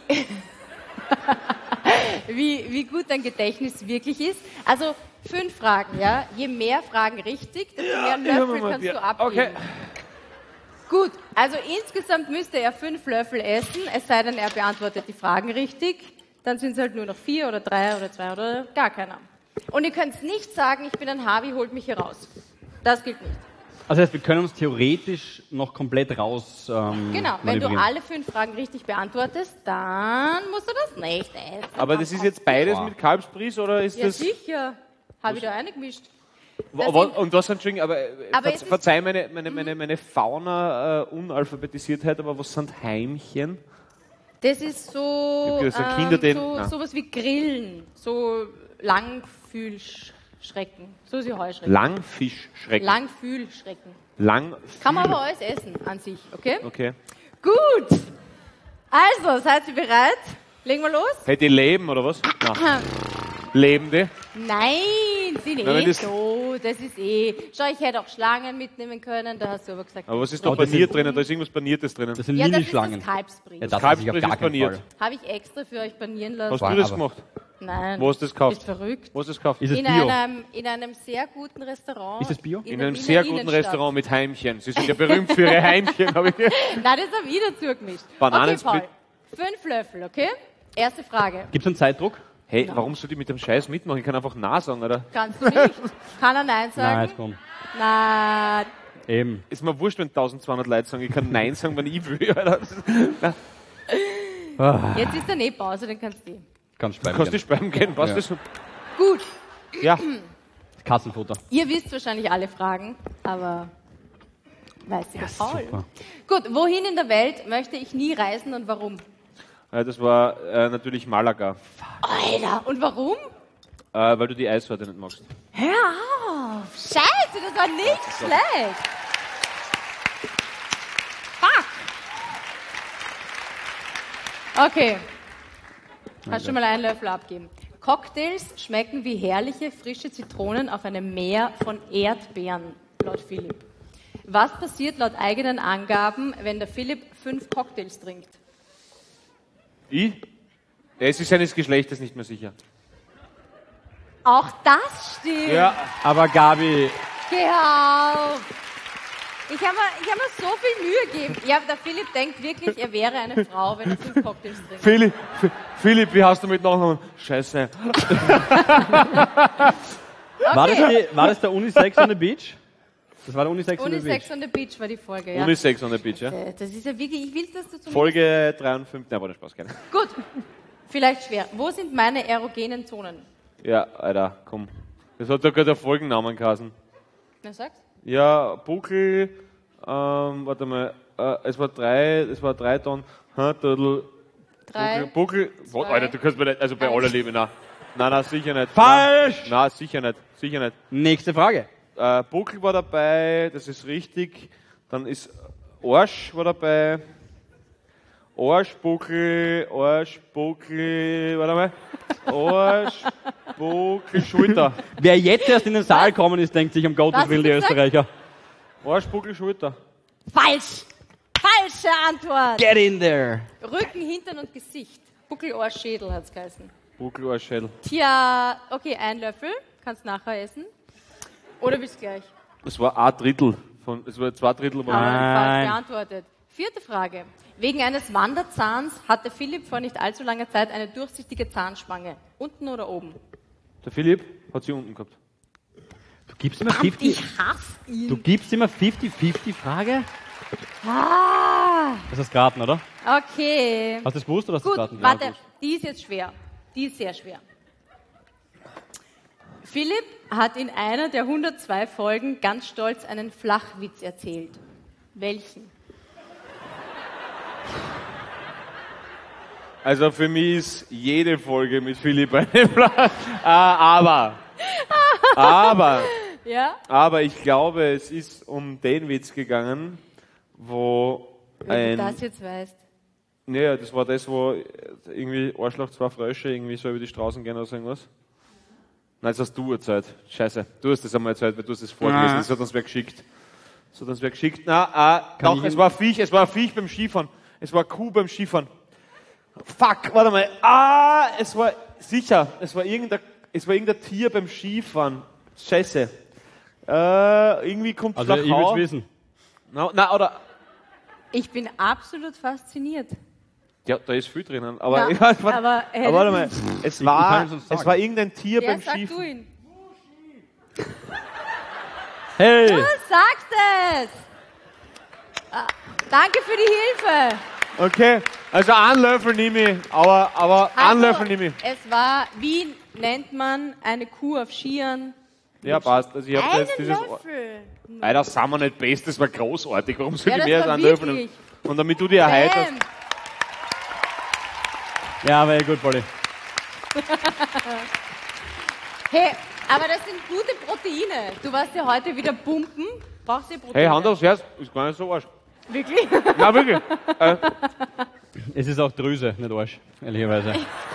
wie gut dein Gedächtnis wirklich ist. Also 5 Fragen, ja. Je mehr Fragen richtig, desto mehr Löffel kannst du abgeben. Okay. Gut, also insgesamt müsste er 5 Löffel essen, es sei denn, er beantwortet die Fragen richtig. Dann sind es halt nur noch 4 oder 3 oder 2 oder gar keiner. Und ihr könnt nicht sagen, ich bin ein Havi, holt mich hier raus. Das gilt nicht. Also heißt, wir können uns theoretisch noch komplett raus Genau, wenn du manövrieren. alle 5 Fragen richtig beantwortest, dann musst du das nicht essen. Aber das ist jetzt beides Boah. mit Kalbsbries oder ist Ja, das... sicher. Habe ich da eingemischt. Das Aber, sind- und was, Entschuldigung, Aber es ist- verzeih meine Fauna-Unalphabetisiert, aber was sind Heimchen? Das ist so, Ich hab gesagt, Kinder, sowas wie Grillen, so Langfühlschrecken, so ist die Heuschrecken. Langfischschrecken. Langfühlschrecken. Lang. Kann man aber alles essen an sich, okay? Okay. Gut. Also, seid ihr bereit? Legen wir los? Hey, die leben, oder was? Nein. Lebende? Nein, sind Na, wenn eh das- so, das ist eh. Schau, ich hätte auch Schlangen mitnehmen können, da hast du aber gesagt. Aber was ist da Aber das paniert sind- drinnen? Da ist irgendwas Paniertes drinnen. Das sind ja, das ist Mini-Schlangen. das Kalbsbries. Ja, das weiß ich Kalbsbries auf gar ist keinen paniert. Fall. Habe ich extra für euch panieren lassen. Hast War du das aber- gemacht? Nein. Wo hast du das gekauft? Bist verrückt. Wo hast du das gekauft? Ist es In Bio? einem sehr guten Restaurant. Ist es Bio? In der einem Wiener sehr guten Innenstadt. Restaurant mit Heimchen. Sie sind ja berühmt für ihre Heimchen, habe ich gehört. Nein, das habe ich dazu gemischt. Bananensplit. Okay, Paul. 5 Löffel, okay? Erste Frage. Gibt es einen Zeitdruck? Hey, warum soll ich mit dem Scheiß mitmachen? Ich kann einfach Nein sagen, oder? Kannst du nicht? Kann er Nein sagen? Nein, jetzt komm. Nein. Eben. Ist mir wurscht, wenn 1200 Leute sagen, ich kann Nein sagen, wenn ich will. Alter. Jetzt ist dann Pause, dann kannst du Kannst speichern. Kannst du speichern gehen? Passt das? Gut. Ja. Kassenfutter. Ihr wisst wahrscheinlich alle Fragen, aber weiß ich das Paul. super. Gut, wohin in der Welt möchte ich nie reisen und warum? Das war natürlich Malaga, Alter, und warum? weil du die Eissorte nicht magst. Hör auf! Scheiße, das war nicht schlecht! Fuck! Okay. Kannst schon mal einen Löffel abgeben. Cocktails schmecken wie herrliche, frische Zitronen auf einem Meer von Erdbeeren, laut Philipp. Was passiert laut eigenen Angaben, wenn der Philipp 5 Cocktails trinkt? Ich? Es ist seines Geschlechtes nicht mehr sicher. Auch das stimmt! Ja. Aber Gabi, Geh auf! Ich hab mir so viel Mühe gegeben. Ja, der Philipp denkt wirklich, er wäre eine Frau, wenn er 5 Cocktails trinkt. Philipp, wie hast du mit Nachnamen? Scheiße. war das der Unisex on the Beach? Das war der Unisex on the Beach. Unisex on the Beach war die Folge, ja. Unisex on the Beach, ja? Das ist ja wirklich, ich will, dass du zum... Folge 53, nein, war der Spaß, keine. Gut, vielleicht schwer. Wo sind meine erogenen Zonen? Ja, Alter, komm. Das hat sogar der Folgennamen geheißen. Na, sag's. Ja, Buckel, warte mal, es war 3 Tonnen, Dödel, 3. Buckel, Zwei. Alter, du kannst mir nicht, also bei aller Liebe, nein, sicher nicht. Falsch! Nein, sicher nicht. Nächste Frage. Buckel war dabei, das ist richtig, dann ist Arsch war dabei, Buckel, warte mal, Arsch, Buckel, Schulter. Wer jetzt erst in den Saal gekommen ist, denkt sich, um Gottes Was Willen, die hast du Österreicher. Arsch, Buckel, Schulter. Falsch! Falsche Antwort! Get in there! Rücken, Hintern und Gesicht. Buckel, Ohr, Schädel hat's geheißen. Buckel, Arsch, Schädel. Tja, okay, ein Löffel. Kannst nachher essen. Oder willst du gleich? Es war ein Drittel, es war 2 Drittel. Aber falsch beantwortet. 4. Frage. Wegen eines Wanderzahns hatte Philipp vor nicht allzu langer Zeit eine durchsichtige Zahnspange. Unten oder oben? Der Philipp hat sie unten gehabt. Du gibst immer Ich hasse ihn. Du gibst immer 50-50 Frage? Ah, Das hast du geraten, oder? okay. Hast du das gewusst oder hast du Gut, das geraten? warte. Die ist jetzt schwer. Die ist sehr schwer. Philipp hat in einer der 102 Folgen ganz stolz einen Flachwitz erzählt. Welchen? Also für mich ist jede Folge mit Philipp eine Flach. Aber Ja? Aber ich glaube, es ist um den Witz gegangen, wo Wenn du das jetzt weißt. Naja, das war das, wo irgendwie Arschloch 2 Frösche irgendwie so über die Straßen gehen oder so irgendwas. Nein, das hast du erzählt. Scheiße, du hast das einmal erzählt, weil du hast das vorgelesen. Das hat uns wer geschickt. Doch, es war ein Viech beim Skifahren. Es war eine Kuh beim Skifahren. Fuck, warte mal. Es war irgendein Tier beim Skifahren. Scheiße. Irgendwie kommt Also ich will es wissen. Oder... Ich bin absolut fasziniert. Ja, da ist viel drinnen. Aber, Ja, warte mal. Es war irgendein Tier Ja, beim sag du Skifahren. ihn. Hey! Du sagst es! Danke für die Hilfe. Okay, also einen Löffel nehme ich, aber einen Löffel nehme ich. Es war, wie nennt man eine Kuh auf Skiern? Ja, passt. Also ich hab Einen jetzt dieses... Löffel. Alter, sind wir nicht best, das war großartig. Warum soll Ja, ich das mehr als war einen Löffel wirklich. nehmen? Und damit du dir erheiterst. Bam. Ja, aber gut, Polly. Hey, aber das sind gute Proteine. Du warst ja heute wieder pumpen. Brauchst du Proteine? Hey, Hand aufs Herz, ist gar nicht so arsch. Wirklich? Na, wirklich. Es ist auch Drüse, nicht Arsch, ehrlicherweise.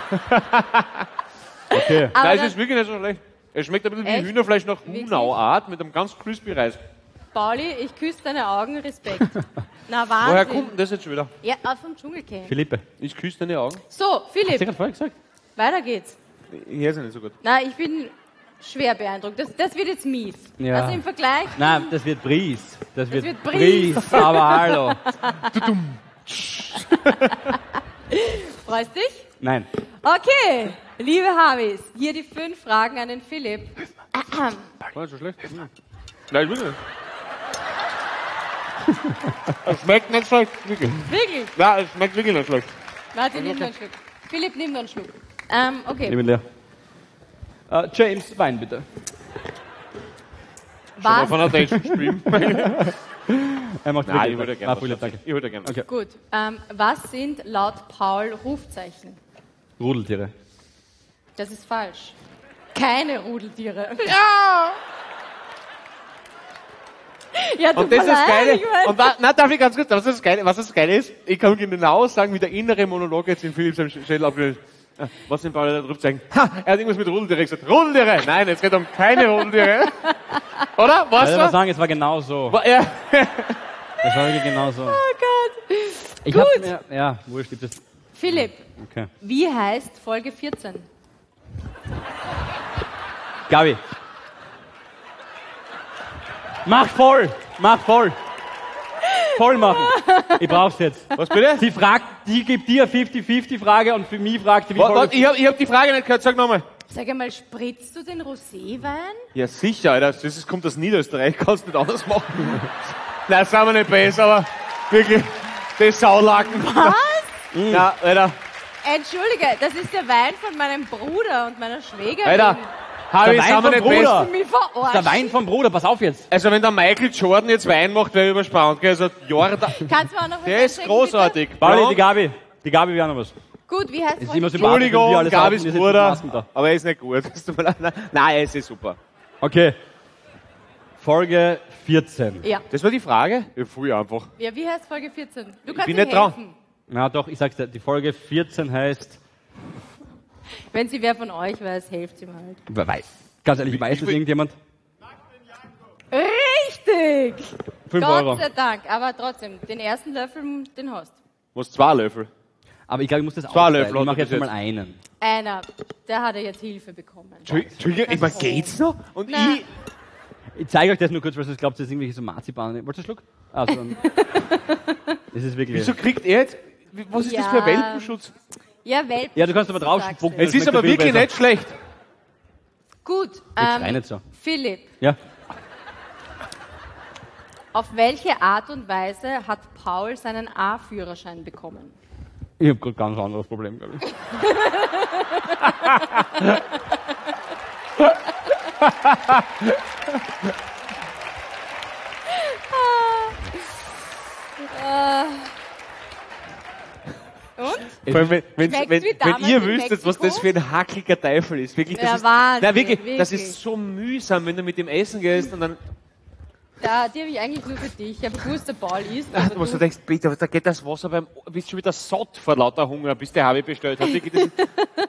Okay. Aber Nein, es dann- ist wirklich nicht so schlecht. Es schmeckt ein bisschen wie Echt? Hühnerfleisch nach Wirklich? Hunauart mit einem ganz crispy Reis. Pauli, ich küsse deine Augen, Respekt. Na, Wahnsinn. Woher kommt denn das jetzt schon wieder? Ja, vom Dschungelcamp. Philippe. Ich küsse deine Augen. So, Hast du Philipp, gerade vorher gesagt? weiter geht's. Ich höre sie nicht so gut. Na, ich bin schwer beeindruckt. Das wird jetzt mies. Ja. Also im Vergleich. Nein, das wird Bries. Das wird Bries. Aber hallo. Freust dich? Nein. Okay. Liebe Habis, hier die 5 Fragen an den Philipp. War nicht so schlecht? Nein, ich will nicht. Es schmeckt nicht schlecht. Wirklich. Wirklich? Ja, es schmeckt wirklich nicht schlecht. Warte, nimm noch einen Schluck. Philipp, nimm noch einen Schluck. Okay. Nehmen leer. James, Wein bitte. Schon mal Was? von einer deutschen Stream. Er macht Nein, ich wirklich. würde gerne. Philipp, danke. Ich würde gerne. Okay. Gut. Was sind laut Paul Rufzeichen? Rudeltiere. Das ist falsch. Keine Rudeltiere. Ja, Und das ist das Geile. Und darf ich ganz kurz, was das Geile ist? Ich kann genau sagen, wie der innere Monolog jetzt in Philipps Schädel abgeht. Was sind Paul da drauf zeigen? Ha, er hat irgendwas mit Rudeltiere gesagt. Rudeltiere! Nein, es geht um keine Rudeltiere. Oder? Was? Ich würde mal sagen, es war genau so. Ja. Es war wirklich genau so. Oh Gott. Ich Gut. hab's mir, ja, wurscht, gibt es. Philipp, Okay. wie heißt Folge 14? Gabi. Mach voll! Mach voll! Voll machen! Ich brauch's jetzt. Was bitte? Sie fragt, die gibt dir 50-50-Frage und für mich fragt sie, wie voll. Ich hab die Frage nicht gehört, sag nochmal. Sag einmal, spritzt du den Roséwein? Ja, sicher, Alter. Kommt aus Niederösterreich, kannst nicht anders machen. Nein, das sind wir nicht besser, aber wirklich, das Saulaken. Was? Ja, Alter. Entschuldige, das ist der Wein von meinem Bruder und meiner Schwägerin. Alter. Harry, Der Wein sind wir vom nicht Bruder. besser. Mich verarschen. Der Wein vom Bruder, pass auf jetzt. Also wenn der Michael Jordan jetzt Wein macht, wäre überspannt, gell? Also, Jordan, Kannst du mir auch noch was der ist einschenken, großartig. Pauli, Ja. die Gabi. Die Gabi will auch noch was. Bitte? Gut, wie heißt Es ist Folge immer 14? sympathisch, wenn wir Entschuldigung, alles Gabis haben, wir Bruder, sitzen mit Masken da. aber er ist nicht gut. Es tut mir leid. Nein, es ist super. Okay. Folge 14. Ja. Das war die Frage? Ja, voll einfach. Ja, wie heißt Folge 14? Du kannst bin mir nicht dran. helfen. Na doch, ich sag's dir, die Folge 14 heißt. Wenn sie wer von euch weiß, helft ihm halt. Weiß. Ganz ehrlich, weiß das irgendjemand? Richtig! 5 Gott Euro. sei Dank, aber trotzdem, den ersten Löffel, den hast. Du musst 2 Löffel. Aber ich glaube, ich muss das Zwei aufteilen. Löffel Ich hat mache er jetzt bis mal einen. Einer, der hat ja jetzt Hilfe bekommen. Entschuldigung, ich meine, geht's noch? Und Nein. ich... Ich zeige euch das nur kurz, weil ihr glaubt, das ist irgendwelche so Marzipan. Wolltest du einen Schluck? Also, das ist wirklich. Wieso kriegt er jetzt... Was ist das für ein Ja. Welpenschutz? Ja, Welpen. Ja, du kannst aber drauf sagst spucken. du. Es ist schmeckt aber viel wirklich besser. nicht schlecht. Gut, schrei nicht so. Philipp, Ja. auf welche Art und Weise hat Paul seinen A-Führerschein bekommen? Ich habe gerade ganz anderes Problem, glaube ich. Und? Vor allem, wenn Schmeckt's wie damals ihr in wüsstet, was Mexiko? das für ein hackliger Teufel ist. Wirklich, das Ja, ist, Wahnsinn, nein, wirklich, das wirklich. ist so mühsam, wenn du mit dem Essen gehst und dann, Ja, die habe ich eigentlich nur für dich. Ich habe gewusst, der Paul isst. aber was du du- denkst, bitte, da geht das Wasser bist schon wieder satt vor lauter Hunger, bis der Harvey bestellt hat. Wirklich, das,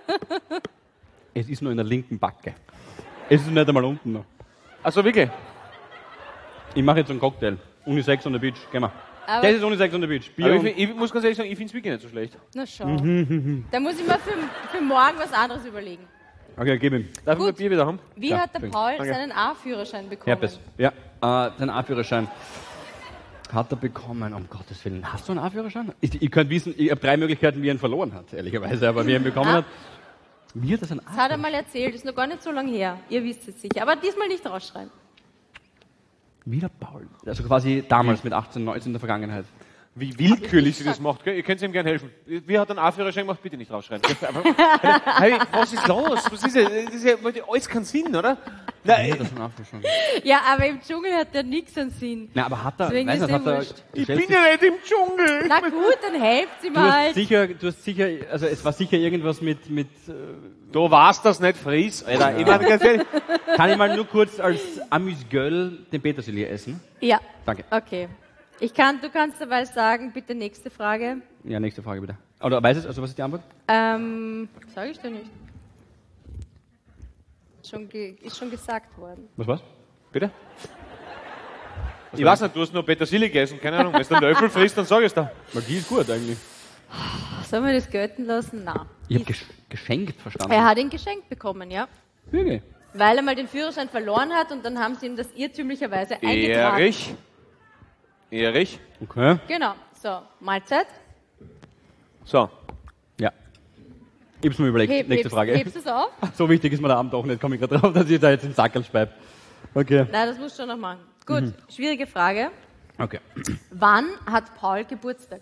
Es ist nur in der linken Backe. Es ist nicht einmal unten noch. also wirklich. Ich mache jetzt einen Cocktail. Unisex on the Beach. Gehen wir. Aber- Das ist Unisex on the Beach. Bier Aber und ich muss ganz ehrlich sagen, ich finde es wirklich nicht so schlecht. Na schau. Da muss ich mir für morgen was anderes überlegen. Okay, gib ihm. Darf ich Gut. mein Bier wieder haben? Wie Ja, hat der schön. Paul Danke. seinen A-Führerschein bekommen? Herpes. Ja, den A-Führerschein hat er bekommen. Um Gottes Willen. Hast du einen A-Führerschein? Ihr könnt wissen, ich habe 3 Möglichkeiten, wie er ihn verloren hat, ehrlicherweise. Aber wie er ihn bekommen hat. Wie hat er seinen Das hat er mal erzählt, ist noch gar nicht so lange her. Ihr wisst es sicher. Aber diesmal nicht rausschreien. Wie der Paul. Also quasi damals mit 18, 19 in der Vergangenheit. Wie willkürlich sie das macht, gell? Ihr könnt ihm gerne helfen. Wie hat er einen A-Führerschein gemacht? Bitte nicht rausschreien. Hey, was ist los? Was ist das? Das ist ja alles keinen Sinn, oder? Wie hat er seinen A-Führerschein? Ja, aber im Dschungel hat der nichts an Sinn. Na, aber hat er, Deswegen weiß ist nicht, eh hat er, wurscht. Ich bin ja nicht im Dschungel. Na gut, dann helft ihm du hast halt. sicher, also es war sicher irgendwas mit Du warst das nicht fries, Alter. Ich meine, ganz ehrlich, kann ich mal nur kurz als Amüsgöl den Petersilie essen? Ja. Danke. Okay. Du kannst dabei sagen, bitte nächste Frage. Ja, nächste Frage bitte. Oder weiß es, also was ist die Antwort? Sag ich dir nicht. Ist schon gesagt worden. Was war's? bitte? Ich weiß nicht, du hast nur Petersilie gegessen, keine Ahnung. Wenn du einen Löffel frisst, dann sag ich es da. Weil die ist gut eigentlich. Sollen wir das gelten lassen? Nein. Ich habe geschenkt verstanden. Er hat ihn geschenkt bekommen, ja. Wirklich? Weil er mal den Führerschein verloren hat und dann haben sie ihm das irrtümlicherweise eingetragen. Erich. Okay. Genau. So, Mahlzeit. So. Ja. Ich hab's mir überlegt. Nächste Frage. Hebst du es auf? So wichtig ist mir der Abend auch nicht. Komme ich gerade drauf, dass ich da jetzt den Sackerl speibe. Okay. Nein, das musst du schon noch machen. Gut, schwierige Frage. Okay. Wann hat Paul Geburtstag?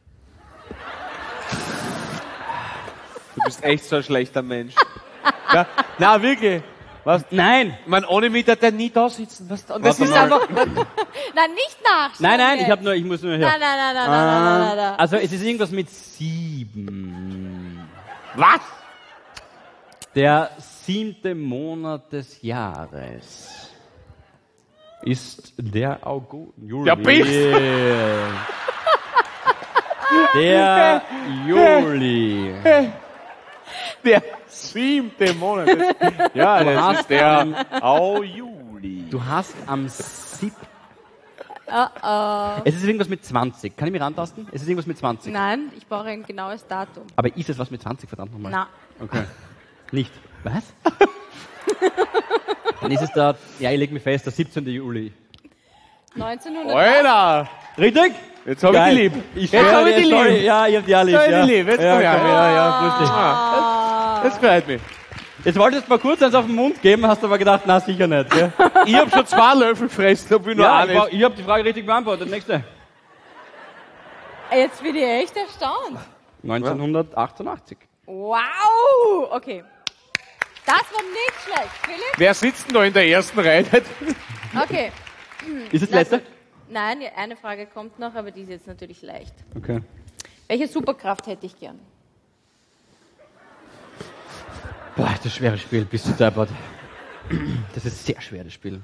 Du bist echt so ein schlechter Mensch. Ja? Na, wirklich. Was? Nein! Ich meine, ohne mich hat der nie da sitzen. Was? Und das Warte ist mal. einfach... Nein, nicht nachschauen. Nein, jetzt. ich muss nur hier. Nein. Also es ist irgendwas mit 7. Was? Der 7. Monat des Jahres ist der August. Juli. Ja, bist. Der Juli. Der 7. Monat. Ja, das hast ist der Juli. Du hast am 7. Es ist irgendwas mit 20. Kann ich mich rantasten? Es ist irgendwas mit 20. Nein, ich brauche ein genaues Datum. Aber ist es was mit 20, verdammt nochmal? Na, Okay. Nicht. Was? Dann ist es der, ja, ich lege mich fest, der 17. Juli. 1900. Alter! Richtig? Jetzt hab ich die lieb. Ich Jetzt hab ich die sorry. lieb. Ja, ich hab die auch lieb. Jetzt hab ich Ja. die lieb. Jetzt komm Ja, her. grüß dich. Das freut mich. Jetzt wolltest du mal kurz eins auf den Mund geben, hast aber gedacht, na sicher nicht. Gell? Ich hab schon 2 Löffel gefressen, obwohl nur Ja, einen. ich habe die Frage richtig beantwortet. Nächste. Jetzt bin ich echt erstaunt. 1988. Wow! Okay. Das war nicht schlecht. Philipp? Wer sitzt denn da in der ersten Reihe? Okay. Ist das letzte? Nein, eine Frage kommt noch, aber die ist jetzt natürlich leicht. Okay. Welche Superkraft hätte ich gern? Boah, das ist ein schweres Spiel, bist du deppert. Das ist ein sehr schweres Spiel.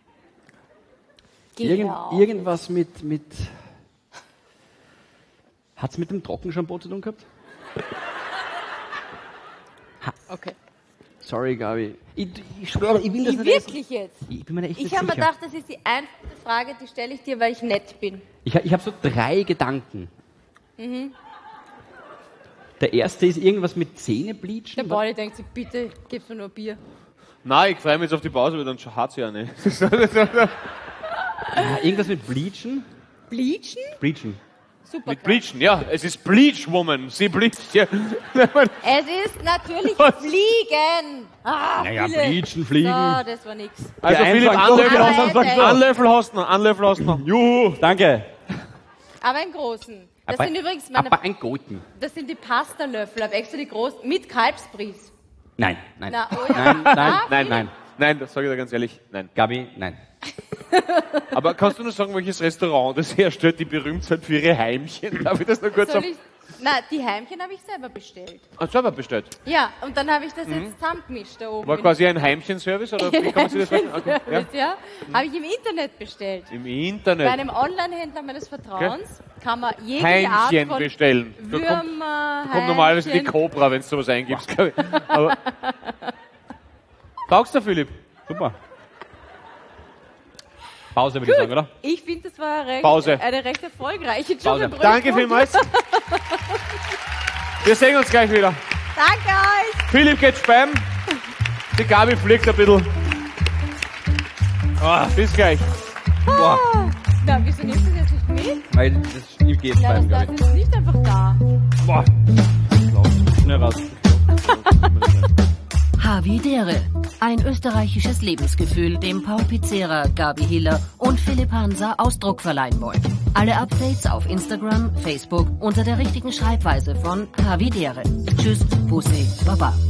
Genau. Irgendwas mit... Hat's mit dem Trockenshampoo zu tun gehabt? Okay. Sorry, Gabi. Ich schwöre, ich will das nicht essen. Wirklich jetzt? Ich bin mir echt nicht Ich habe mir sicher. gedacht, das ist die einfachste Frage, die stelle ich dir, weil ich nett bin. Ich habe so 3 Gedanken. Der erste ist irgendwas mit Der Zähnebleachen. Pauli denkt sich, bitte, gib's mir nur Bier. Nein, ich freue mich jetzt auf die Pause, weil dann hat's ja nicht. Irgendwas mit Bleachen. Bleachen? Bleachen. Superkraft. Mit Bleachen, ja. Es ist Bleach Woman. Sie bleacht ja. Es ist natürlich Was? Fliegen. Ah, Naja, Philipp. Bleachen, Fliegen. So, das war nix. Also Der Philipp, Einfang- Anlöffel Aber hast du hätte- noch. Anlöffel hast du noch. Anlöffel hast du noch. Juhu, danke. Aber einen großen. Das Aber- sind übrigens meine, Aber ein Golden. das sind die Pastalöffel, aber extra die großen, mit Kalbsbries. Nein. Na, oh ja. Nein. Ah, Nein. Nein, das sage ich dir ganz ehrlich. Nein. Gabi, nein. Aber kannst du nur sagen, welches Restaurant das herstellt, die berühmt sind für ihre Heimchen? Darf ich das nur kurz Soll sagen? ich, na, die Heimchen habe ich selber bestellt. Ah, selber bestellt. Ja, und dann habe ich das jetzt zusammengemischt da oben. War quasi ein Heimchenservice oder wie kann man sich das vorstellen? Okay. Ja. Ja, habe ich im Internet bestellt. Im Bei Internet. einem Online-Händler meines Vertrauens kann man jegliche Art Heimchen von bestellen. Da Würmer, kommt normalerweise die Heimchen. Cobra, wenn du sowas eingibst. glaub ich. Aber taugst du, Philipp? Super. Pause, würde ich sagen, oder? Ich finde, das war Pause. eine recht erfolgreiche Pause. Dschungelbrüche. Danke vielmals. Wir sehen uns gleich wieder. Danke euch. Philipp geht speiben. Die Gabi fliegt ein bisschen. Bis gleich. Boah. Na, wieso nimmst du das jetzt nicht mit? Weil das geht Na, das beim, lass glaube ich. jetzt nicht einfach da. Boah. Schnell raus. Havidere. Ein österreichisches Lebensgefühl, dem Paul Pizzera, Gabi Hiller und Philipp Hansa Ausdruck verleihen wollen. Alle Updates auf Instagram, Facebook unter der richtigen Schreibweise von Havidere. Tschüss, Bussi, Baba.